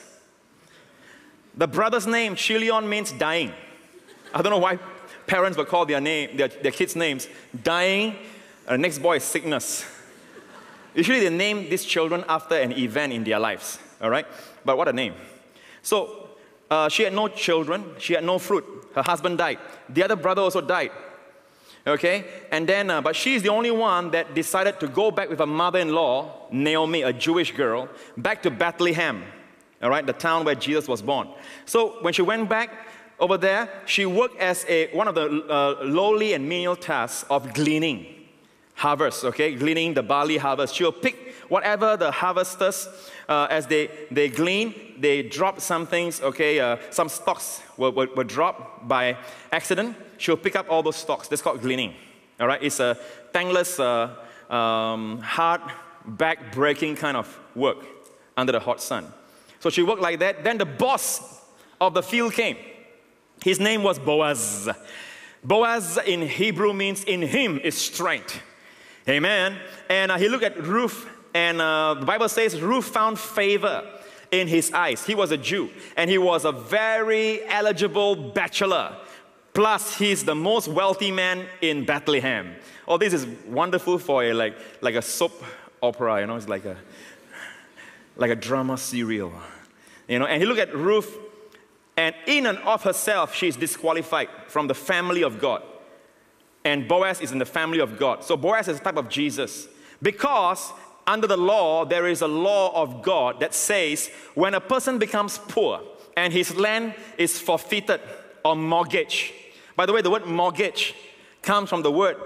The brother's name, Chilion, means dying. I don't know why parents would call their name, their, their kids' names dying. Uh, next boy is sickness. Usually they name these children after an event in their lives, all right? But what a name. So uh, she had no children, she had no fruit. Her husband died. The other brother also died, okay? And then, uh, but she's the only one that decided to go back with her mother-in-law, Naomi, a Jewish girl, back to Bethlehem, all right, the town where Jesus was born. So when she went back over there, she worked as a, one of the uh, lowly and menial tasks of gleaning. Harvest, okay, gleaning the barley harvest. She'll pick whatever the harvesters, uh, as they, they glean, they drop some things, okay, uh, some stalks were, were, were dropped by accident. She'll pick up all those stalks. That's called gleaning, all right? It's a thankless, uh, um, hard, back-breaking kind of work under the hot sun. So she worked like that. Then the boss of the field came. His name was Boaz. Boaz in Hebrew means in him is strength. Amen. And uh, he looked at Ruth, and uh, the Bible says Ruth found favor in his eyes. He was a Jew, and he was a very eligible bachelor. Plus, he's the most wealthy man in Bethlehem. Oh, this is wonderful for a like like a soap opera. You know, it's like a like a drama serial. You know, and he looked at Ruth, and in and of herself, she's disqualified from the family of God. And Boaz is in the family of God. So Boaz is a type of Jesus. Because under the law, there is a law of God that says when a person becomes poor and his land is forfeited or mortgaged. By the way, the word mortgage comes from the word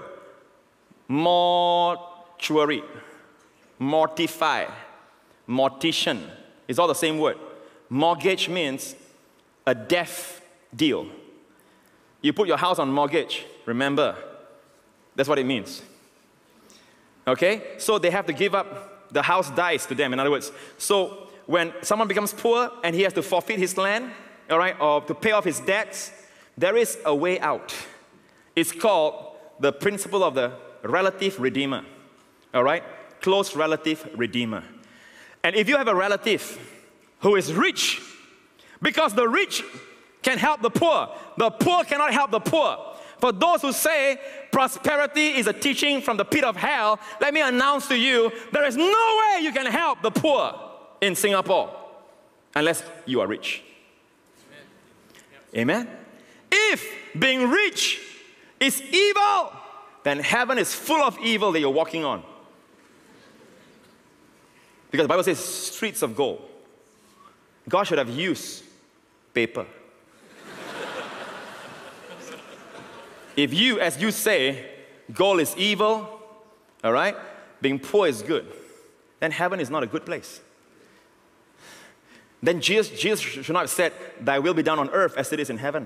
mortuary, mortify, mortician. It's all the same word. Mortgage means a death deal. You put your house on mortgage, remember, that's what it means. Okay? So they have to give up, the house dies to them, in other words. So when someone becomes poor and he has to forfeit his land, all right, or to pay off his debts, there is a way out. It's called the principle of the relative redeemer, all right? Close relative redeemer. And if you have a relative who is rich, because the rich can help the poor, the poor cannot help the poor. For those who say prosperity is a teaching from the pit of hell, let me announce to you, there is no way you can help the poor in Singapore unless you are rich. Amen? Amen? If being rich is evil, then heaven is full of evil that you're walking on. Because the Bible says streets of gold. God should have used paper. If you, as you say, gold is evil, all right, being poor is good, then heaven is not a good place. Then Jesus, Jesus should not have said, thy will be done on earth as it is in heaven.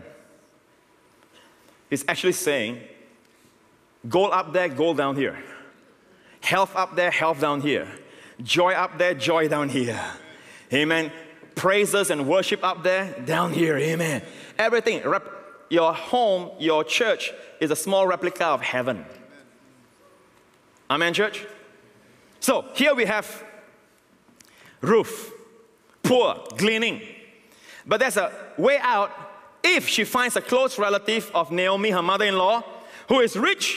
He's actually saying, gold up there, gold down here. Health up there, health down here. Joy up there, joy down here. Amen. Praises and worship up there, down here. Amen. Everything. Your home, your church is a small replica of heaven. Amen, church? So here we have Ruth, poor, gleaning. But there's a way out if she finds a close relative of Naomi, her mother-in-law, who is rich,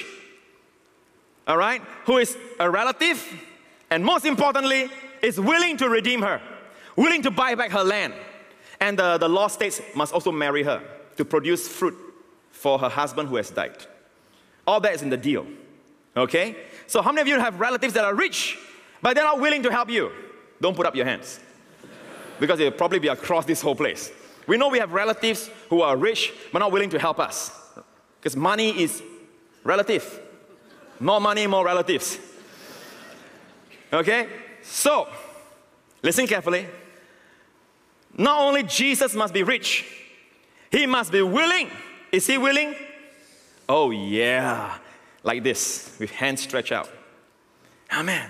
all right, who is a relative, and most importantly, is willing to redeem her, willing to buy back her land. And the, the law states must also marry her to produce fruit for her husband who has died. All that is in the deal, okay? So how many of you have relatives that are rich, but they're not willing to help you? Don't put up your hands, because they'll probably be across this whole place. We know we have relatives who are rich, but not willing to help us, because money is relative. More money, more relatives. Okay? So, listen carefully. Not only Jesus must be rich, he must be willing. Is he willing? Oh yeah, like this, with hands stretched out. Amen.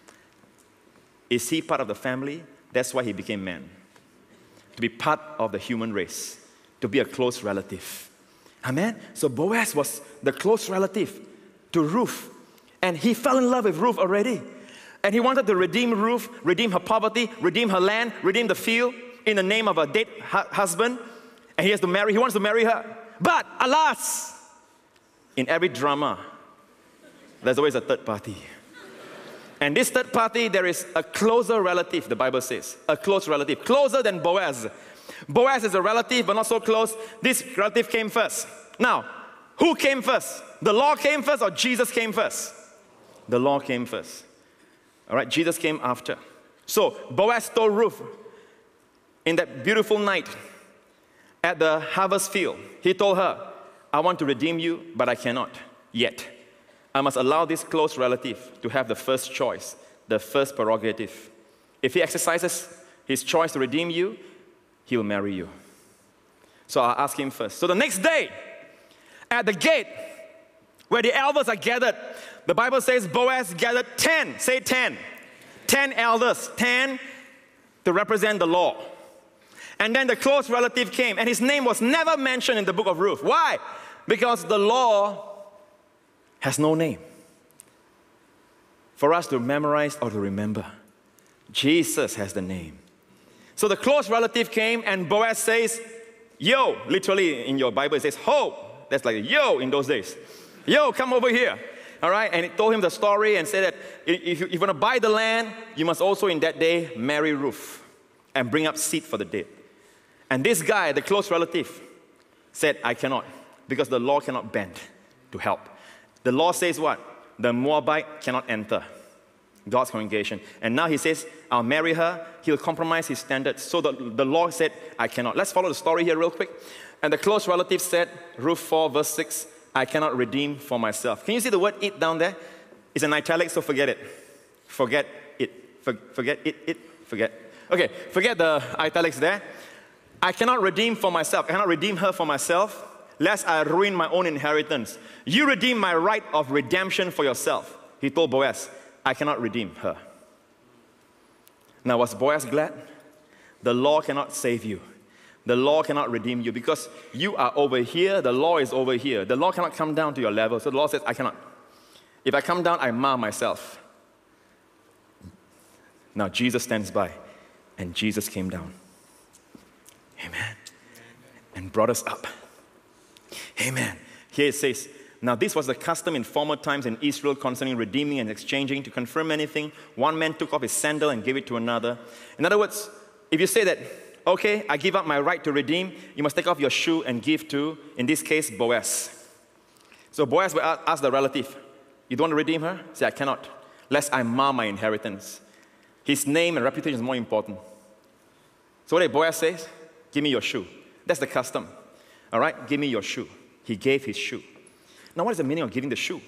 Is he part of the family? That's why he became man. To be part of the human race. To be a close relative. Amen. So Boaz was the close relative to Ruth. And he fell in love with Ruth already. And he wanted to redeem Ruth, redeem her poverty, redeem her land, redeem the field in the name of a dead hu- husband. And he has to marry, he wants to marry her. But alas, in every drama, there's always a third party. And this third party, there is a closer relative, the Bible says. A close relative, closer than Boaz. Boaz is a relative, but not so close. This relative came first. Now, who came first? The law came first or Jesus came first? The law came first. All right, Jesus came after. So Boaz told Ruth in that beautiful night at the harvest field, he told her, I want to redeem you, but I cannot yet. I must allow this close relative to have the first choice, the first prerogative. If he exercises his choice to redeem you, he will marry you. So I'll ask him first. So the next day, at the gate, where the elders are gathered, the Bible says Boaz gathered ten, say ten. Ten elders, ten to represent the law. And then the close relative came, and his name was never mentioned in the book of Ruth. Why? Because the law has no name for us to memorize or to remember. Jesus has the name. So the close relative came, and Boaz says, yo, literally in your Bible it says, ho. That's like yo in those days. Yo, come over here. All right, and it told him the story and said that if you want to buy the land, you must also in that day marry Ruth and bring up seed for the dead. And this guy, the close relative, said, I cannot, because the law cannot bend to help. The law says what? The Moabite cannot enter God's congregation. And now he says, I'll marry her. He'll compromise his standards. So the, the law said, I cannot. Let's follow the story here real quick. And the close relative said, Ruth four, verse six, I cannot redeem for myself. Can you see the word it down there? It's an italic, so forget it. Forget it. For, forget it, it, forget. Okay, forget the italics there. I cannot redeem for myself. I cannot redeem her for myself, lest I ruin my own inheritance. You redeem my right of redemption for yourself. He told Boaz, I cannot redeem her. Now, was Boaz glad? The law cannot save you. The law cannot redeem you because you are over here, the law is over here. The law cannot come down to your level. So the law says, I cannot. If I come down, I mar myself. Now, Jesus stands by, and Jesus came down. Amen. And brought us up. Amen. Here it says, now this was the custom in former times in Israel concerning redeeming and exchanging. To confirm anything, one man took off his sandal and gave it to another. In other words, if you say that, okay, I give up my right to redeem, you must take off your shoe and give to, in this case, Boaz. So Boaz will ask the relative, you don't want to redeem her? Say, I cannot, lest I mar my inheritance. His name and reputation is more important. So what did Boaz say? Give me your shoe. That's the custom. All right, give me your shoe. He gave his shoe. Now, what is the meaning of giving the shoe?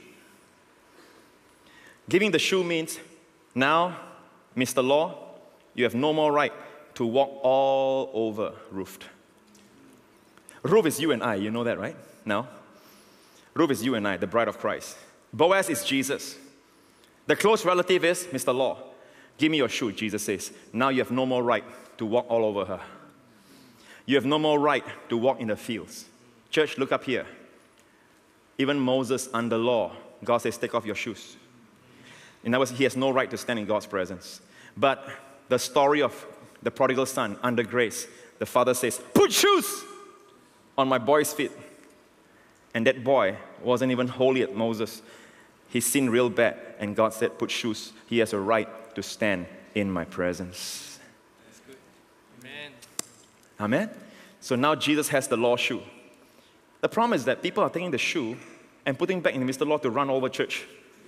Giving the shoe means, now, Mister Law, you have no more right to walk all over Ruth. Ruth is you and I, you know that, right? Now, Ruth is you and I, the bride of Christ. Boaz is Jesus. The close relative is Mister Law. Give me your shoe, Jesus says. Now you have no more right to walk all over her. You have no more right to walk in the fields. Church, look up here. Even Moses under law, God says, take off your shoes. In other words, he has no right to stand in God's presence. But the story of the prodigal son under grace, the father says, put shoes on my boy's feet. And that boy wasn't even holy at Moses. He sinned real bad. And God said, put shoes. He has a right to stand in my presence. That's good. Amen. Amen? So now Jesus has the law shoe. The problem is that people are taking the shoe and putting back in Mister Law to run over church.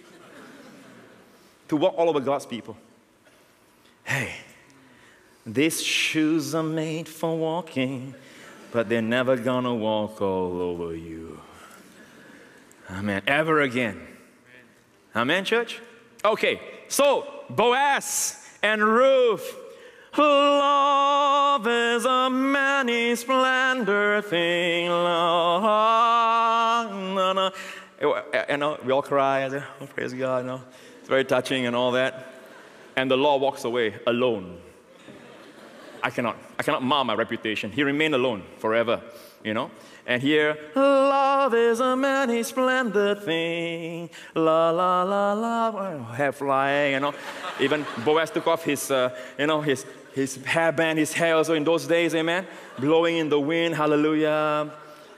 To walk all over God's people. Hey, these shoes are made for walking, but they're never gonna walk all over you. Amen. Ever again. Amen, church? Okay, so Boaz and Ruth. Love is a many splendor thing. Love, no, no. You know, we all cry. I say, oh, praise God. You know, it's very touching and all that. And the law walks away alone. I cannot. I cannot mar my reputation. He remained alone forever. You know. And here, love is a many splendid thing. La la la la. Hair flying. You know. Even Boaz took off his, uh, you know, his. His hairband, his hair also in those days, amen? Blowing in the wind, hallelujah.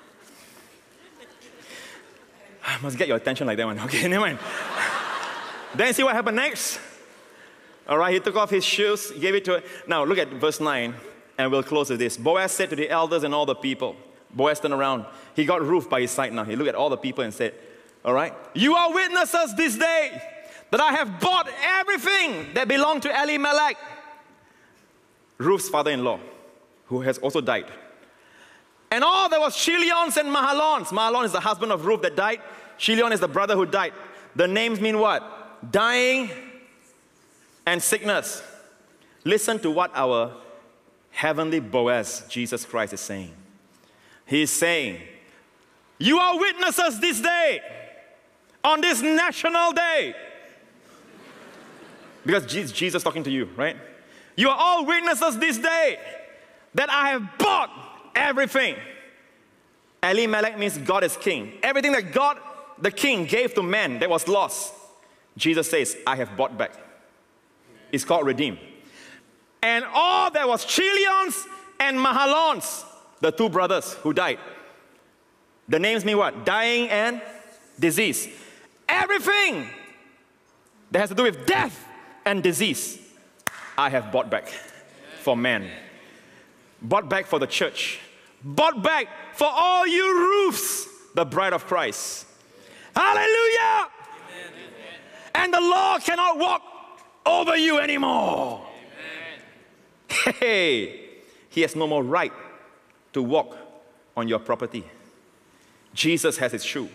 I must get your attention like that one. Okay, never mind. Then see what happened next? All right, he took off his shoes, gave it to her. Now look at verse nine, and we'll close with this. Boaz said to the elders and all the people, Boaz turned around. He got Ruth by his side now. He looked at all the people and said, all right, you are witnesses this day that I have bought everything that belonged to Elimelech, Ruth's father-in-law, who has also died. And all there was Chilions and Mahalons. Mahalon is the husband of Ruth that died. Chilion is the brother who died. The names mean what? Dying and sickness. Listen to what our heavenly Boaz, Jesus Christ, is saying. He is saying, you are witnesses this day, on this national day. Because Jesus is talking to you, right? You are all witnesses this day that I have bought everything. Elimelech means God is king. Everything that God, the king, gave to man that was lost, Jesus says, I have bought back. It's called redeem. And all there was Chilions and Mahalons, the two brothers who died. The names mean what? Dying and disease. Everything that has to do with death and disease, I have bought back for man. Bought back for the church. Bought back for all you Ruths, the bride of Christ. Hallelujah! Amen. And the law cannot walk over you anymore. Amen. Hey, he has no more right to walk on your property. Jesus has his shoe.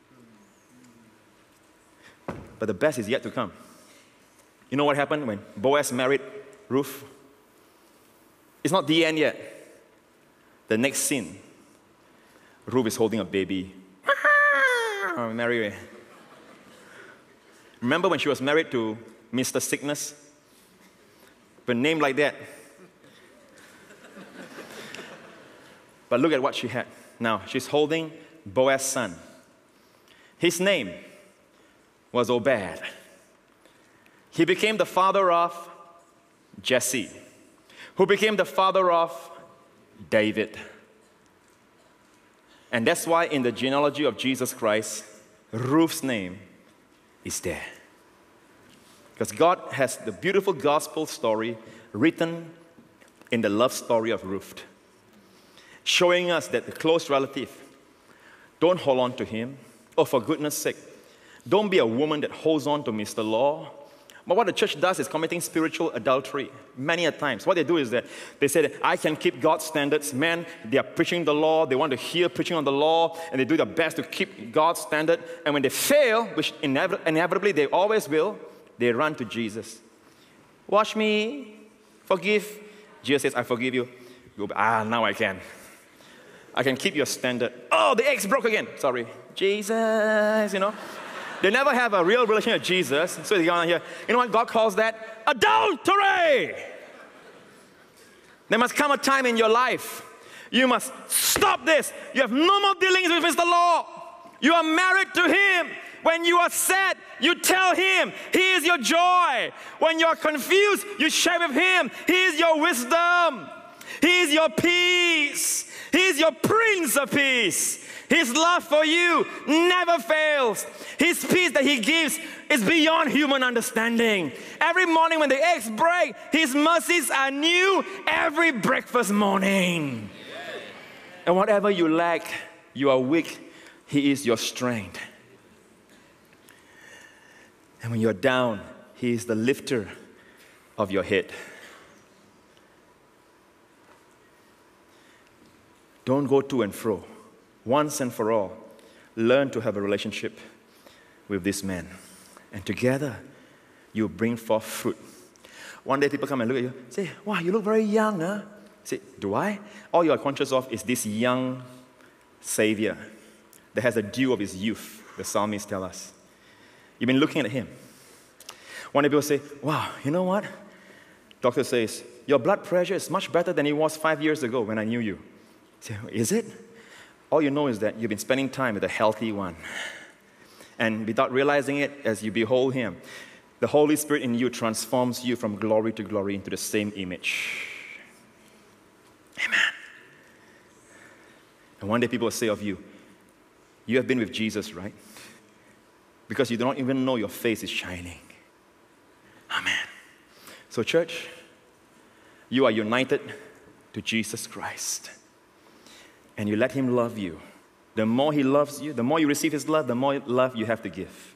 But the best is yet to come. You know what happened when Boaz married Ruth? It's not the end yet. The next scene, Ruth is holding a baby. Oh, Mary. Remember when she was married to Mister Sickness? With a name like that. But look at what she had. Now, she's holding Boaz's son. His name was Obed. He became the father of Jesse, who became the father of David. And that's why in the genealogy of Jesus Christ, Ruth's name is there. Because God has the beautiful gospel story written in the love story of Ruth, showing us that the close relative, don't hold on to him. Oh, for goodness sake, don't be a woman that holds on to Mister Law. But what the church does is committing spiritual adultery many a times. What they do is that they say that I can keep God's standards. Men, they are preaching the law. They want to hear preaching on the law, and they do their best to keep God's standard. And when they fail, which inev- inevitably they always will, they run to Jesus. Wash me, forgive. Jesus says, I forgive you. You go, ah, now I can. I can keep your standard. Oh, the eggs broke again. Sorry. Jesus, you know. They never have a real relationship with Jesus. So they go on here. You know what God calls that? Adultery. There must come a time in your life. You must stop this. You have no more dealings with Mister Law. You are married to Him. When you are sad, you tell Him. He is your joy. When you are confused, you share with Him. He is your wisdom. He is your peace. He is your Prince of Peace. His love for you never fails. His peace that He gives is beyond human understanding. Every morning when the eggs break, His mercies are new every breakfast morning. And whatever you lack, you are weak, He is your strength. And when you're down, He is the lifter of your head. Don't go to and fro. Once and for all, learn to have a relationship with this man. And together, you bring forth fruit. One day people come and look at you, say, wow, you look very young, huh? Say, do I? All you are conscious of is this young Savior that has the dew of his youth, the psalmists tell us. You've been looking at him. One day people say, wow, you know what? Doctor says, your blood pressure is much better than it was five years ago when I knew you. Say, is it? All you know is that you've been spending time with a healthy one. And without realizing it, as you behold him, the Holy Spirit in you transforms you from glory to glory into the same image. Amen. And one day people will say of you, you have been with Jesus, right? Because you do not even know your face is shining. Amen. So church, you are united to Jesus Christ. And you let him love you. The more he loves you, the more you receive his love, the more love you have to give.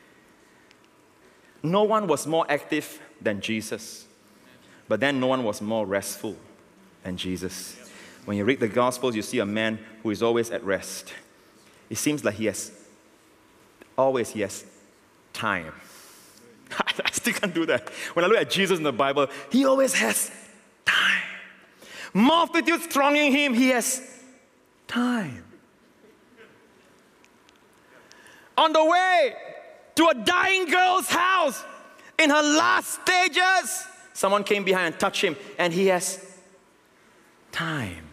No one was more active than Jesus. But then no one was more restful than Jesus. When you read the Gospels, you see a man who is always at rest. It seems like he has, always he has time. I still can't do that. When I look at Jesus in the Bible, he always has time. Multitudes thronging him, he has time. On the way to a dying girl's house, in her last stages, someone came behind and touched him, and he has time.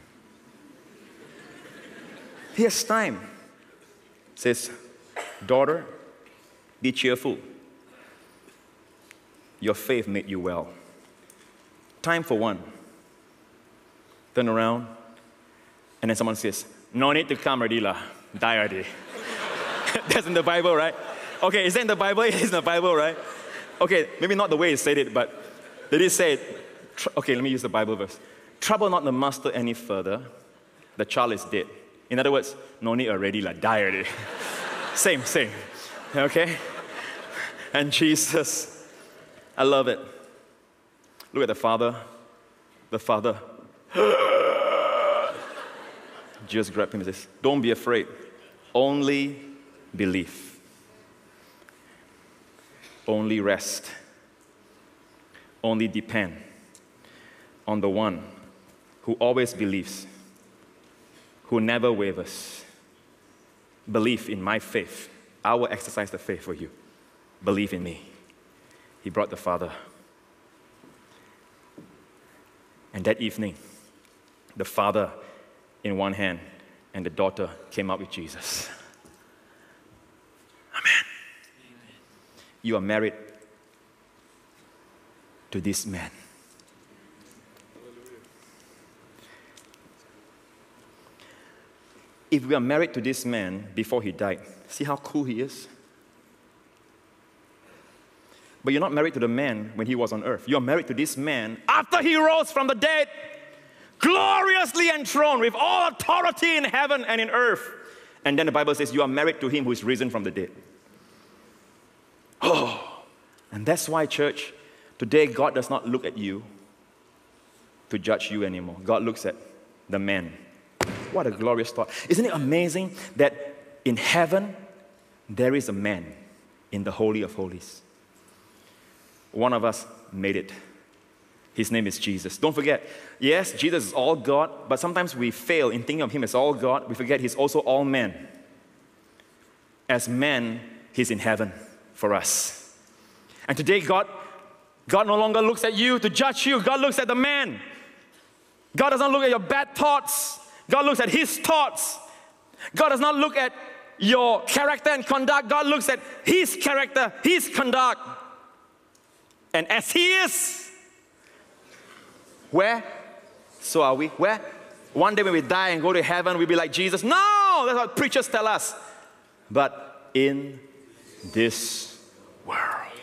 He has time. Says, daughter, be cheerful. Your faith made you well. Time for one. Turn around, and then someone says, no need to come already lah, die already. That's in the Bible, right? Okay, is that in the Bible? It is in the Bible, right? Okay, maybe not the way it said it, but they did say it. Tr- okay, let me use the Bible verse. Trouble not the master any further. The child is dead. In other words, no need already lah, die already. Same, same. Okay? And Jesus, I love it. Look at the father. The father. Jesus grabbed him and says, don't be afraid. Only believe. Only rest. Only depend on the one who always believes who never wavers. Believe in my faith. I will exercise the faith for you. Believe in me. He brought the Father. And that evening, the Father in one hand and the daughter came out with Jesus. Amen. You are married to this man. If we are married to this man before he died, see how cool he is? But you're not married to the man when he was on earth. You're married to this man after he rose from the dead, gloriously enthroned with all authority in heaven and in earth. And then the Bible says you are married to him who is risen from the dead. Oh, and that's why, church, today God does not look at you to judge you anymore. God looks at the man. What a glorious thought. Isn't it amazing that in heaven there is a man in the Holy of Holies? One of us made it. His name is Jesus. Don't forget, yes, Jesus is all God, but sometimes we fail in thinking of him as all God. We forget he's also all man. As man, he's in heaven for us. And today, God, God no longer looks at you to judge you. God looks at the man. God does not look at your bad thoughts. God looks at his thoughts. God does not look at your character and conduct. God looks at his character, his conduct. And as he is, where? So are we. Where? One day when we die and go to heaven, we'll be like Jesus. No! That's what preachers tell us. But in this world.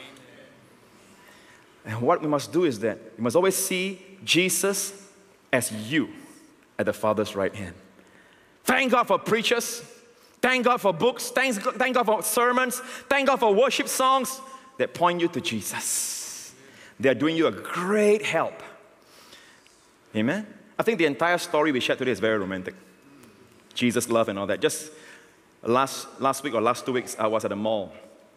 And what we must do is that we must always see Jesus as you at the Father's right hand. Thank God for preachers. Thank God for books. Thank, thank God for sermons. Thank God for worship songs that point you to Jesus. They are doing you a great help. Amen? I think the entire story we shared today is very romantic. Jesus' love and all that. Just last, last week or last two weeks, I was at a mall.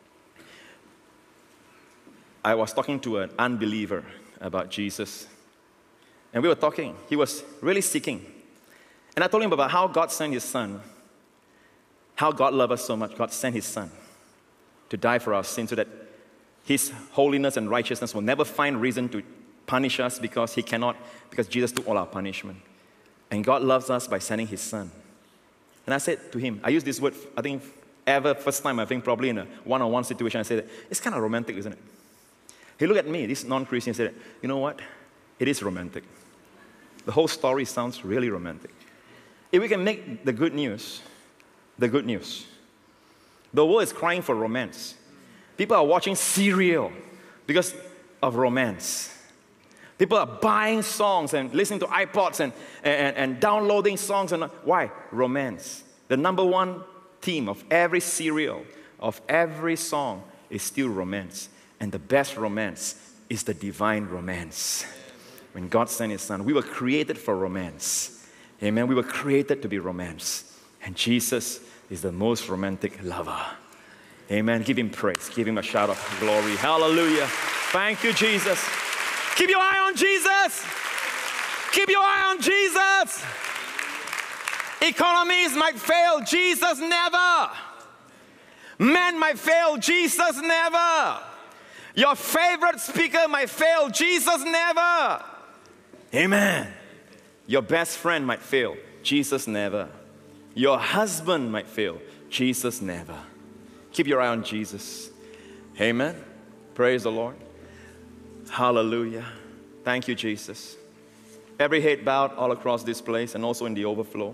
I was talking to an unbeliever about Jesus. And we were talking. He was really seeking. And I told him about how God sent his son. How God loved us so much. God sent his son to die for our sins so that his holiness and righteousness will never find reason to punish us because he cannot, because Jesus took all our punishment. And God loves us by sending his son. And I said to him, I used this word, I think, ever, first time, I think probably in a one-on-one situation, I said, it's kind of romantic, isn't it? He looked at me, this non-Christian, said, you know what? It is romantic. The whole story sounds really romantic. If we can make the good news, the good news. The world is crying for romance. People are watching serial because of romance. People are buying songs and listening to iPods and, and, and downloading songs. And why? Romance. The number one theme of every serial, of every song is still romance. And the best romance is the divine romance. When God sent his son, we were created for romance. Amen. We were created to be romance. And Jesus is the most romantic lover. Amen. Give him praise. Give him a shout of glory. Hallelujah. Thank you, Jesus. Keep your eye on Jesus. Keep your eye on Jesus. Economies might fail. Jesus never. Men might fail. Jesus never. Your favorite speaker might fail. Jesus never. Amen. Your best friend might fail. Jesus never. Your husband might fail. Jesus never. Keep your eye on Jesus. Amen. Praise the Lord. Hallelujah. Thank you, Jesus. Every head bowed all across this place and also in the overflow.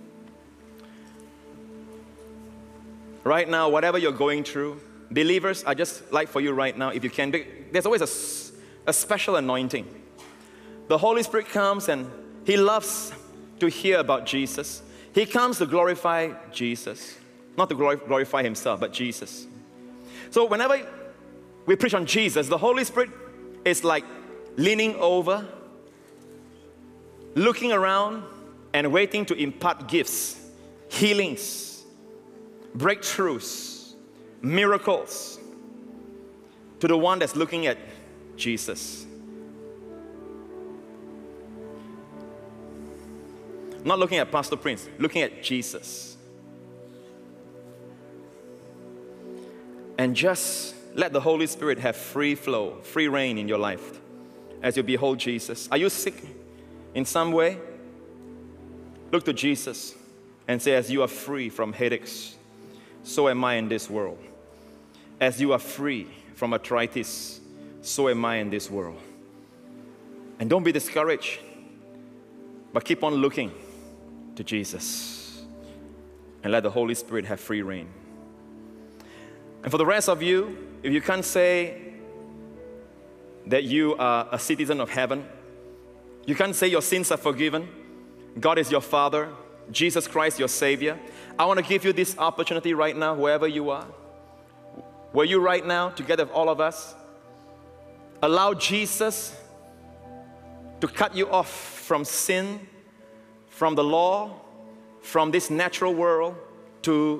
Right now, whatever you're going through, believers, I just like for you right now, if you can, there's always a, a special anointing. The Holy Spirit comes and he loves to hear about Jesus. He comes to glorify Jesus. Not to glorify himself, but Jesus. So whenever we preach on Jesus, the Holy Spirit is like leaning over, looking around, and waiting to impart gifts, healings, breakthroughs, miracles to the one that's looking at Jesus. Not looking at Pastor Prince, looking at Jesus. And just let the Holy Spirit have free flow, free reign in your life as you behold Jesus. Are you sick in some way? Look to Jesus and say, as you are free from headaches, so am I in this world. As you are free from arthritis, so am I in this world. And don't be discouraged, but keep on looking to Jesus and let the Holy Spirit have free reign. And for the rest of you, if you can't say that you are a citizen of heaven, you can't say your sins are forgiven, God is your Father, Jesus Christ your Savior, I want to give you this opportunity right now, wherever you are. Where you right now, together with all of us, allow Jesus to cut you off from sin, from the law, from this natural world, to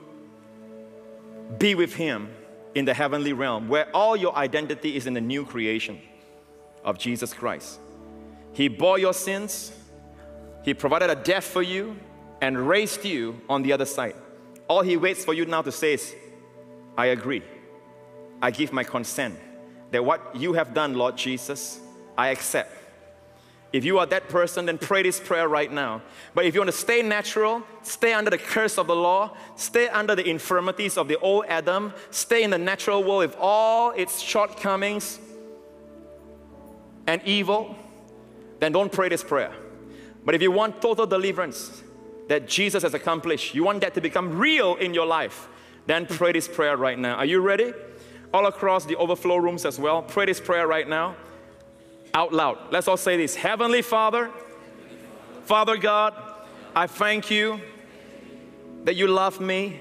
be with Him in the heavenly realm, where all your identity is in the new creation of Jesus Christ. He bore your sins, He provided a death for you, and raised you on the other side. All He waits for you now to say is, I agree. I give my consent that what you have done, Lord Jesus, I accept. If you are that person, then pray this prayer right now. But if you want to stay natural, stay under the curse of the law, stay under the infirmities of the old Adam, stay in the natural world with all its shortcomings and evil, then don't pray this prayer. But if you want total deliverance that Jesus has accomplished, you want that to become real in your life, then pray this prayer right now. Are you ready? All across the overflow rooms as well, pray this prayer right now. Out loud. Let's all say this. Heavenly Father, Father God, I thank you that you love me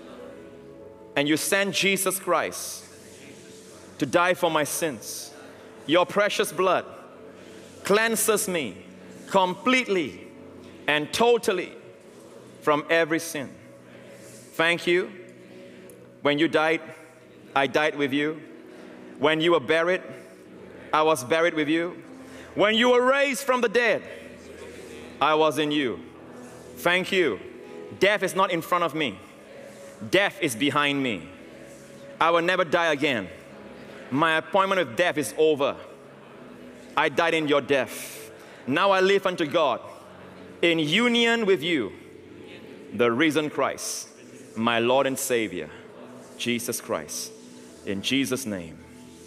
and you sent Jesus Christ to die for my sins. Your precious blood cleanses me completely and totally from every sin. Thank you. When you died, I died with you. When you were buried, I was buried with you. When you were raised from the dead, I was in you. Thank you. Death is not in front of me. Death is behind me. I will never die again. My appointment with death is over. I died in your death. Now I live unto God in union with you, the risen Christ, my Lord and Savior, Jesus Christ. In Jesus' name,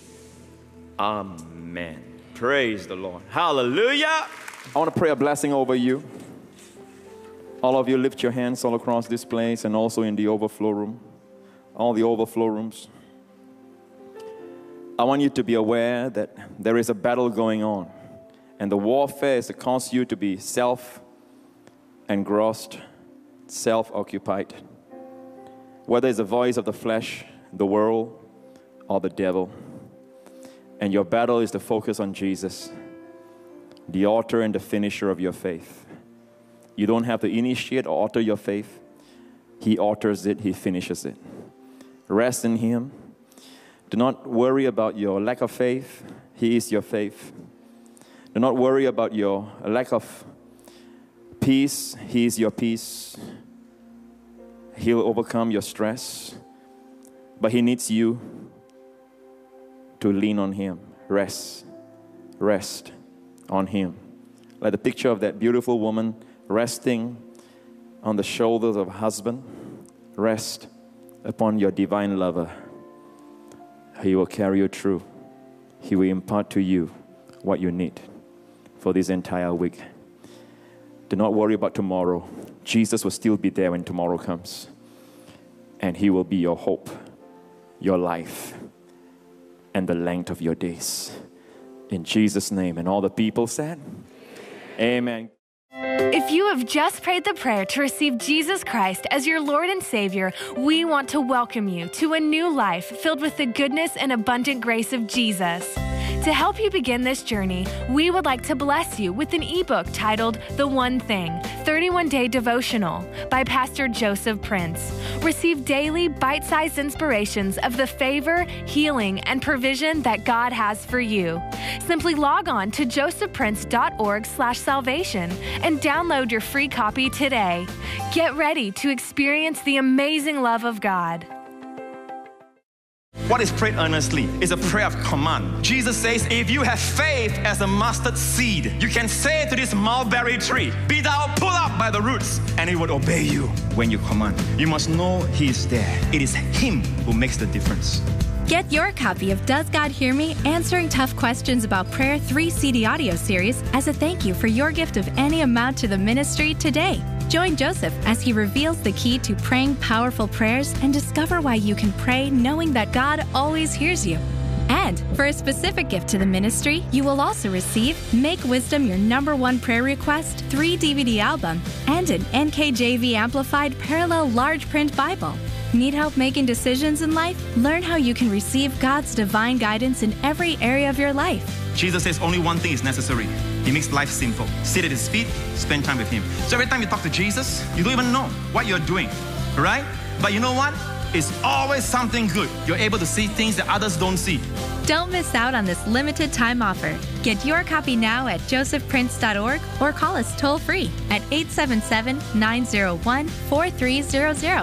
amen. Praise the Lord. Hallelujah. I want to pray a blessing over you. All of you lift your hands all across this place and also in the overflow room, all the overflow rooms. I want you to be aware that there is a battle going on, and the warfare is to cause you to be self-engrossed, self-occupied. Whether it's the voice of the flesh, the world, or the devil. And your battle is to focus on Jesus, the author and the finisher of your faith. You don't have to initiate or alter your faith. He alters it, He finishes it. Rest in Him. Do not worry about your lack of faith. He is your faith. Do not worry about your lack of peace. He is your peace. He'll overcome your stress. But He needs you to lean on Him. Rest. Rest on Him. Like the picture of that beautiful woman resting on the shoulders of her husband. Rest upon your divine lover. He will carry you through. He will impart to you what you need for this entire week. Do not worry about tomorrow. Jesus will still be there when tomorrow comes. And He will be your hope, your life, and the length of your days. In Jesus' name. And all the people said, Amen. If you have just prayed the prayer to receive Jesus Christ as your Lord and Savior, we want to welcome you to a new life filled with the goodness and abundant grace of Jesus. To To help you begin this journey, we would like to bless you with an ebook titled The One Thing, thirty-one day Devotional by Pastor Joseph Prince. Receive daily bite-sized inspirations of the favor, healing, and provision that God has for you. Simply log on to josephprince.org slash salvation and download your free copy today. Get ready to experience the amazing love of God. What is prayed earnestly? It's a prayer of command. Jesus says, if you have faith as a mustard seed, you can say to this mulberry tree, be thou pulled up by the roots, and it would obey you when you command. You must know He is there. It is Him who makes the difference. Get your copy of Does God Hear Me? Answering Tough Questions About Prayer three C D audio series as a thank you for your gift of any amount to the ministry today. Join Joseph as he reveals the key to praying powerful prayers and discover why you can pray knowing that God always hears you. And for a specific gift to the ministry, you will also receive Make Wisdom Your Number One Prayer Request three D V D album and an N K J V Amplified Parallel Large Print Bible. Need help making decisions in life? Learn how you can receive God's divine guidance in every area of your life. Jesus says only one thing is necessary. He makes life simple. Sit at His feet, spend time with Him. So every time you talk to Jesus, you don't even know what you're doing, right? But you know what? It's always something good. You're able to see things that others don't see. Don't miss out on this limited time offer. Get your copy now at josephprince dot org or call us toll free at eight seven seven, nine zero one, four three zero zero.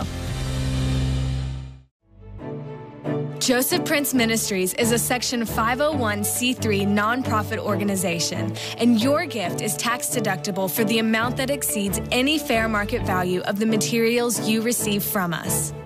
Joseph Prince Ministries is a Section five oh one c three nonprofit organization, and your gift is tax deductible for the amount that exceeds any fair market value of the materials you receive from us.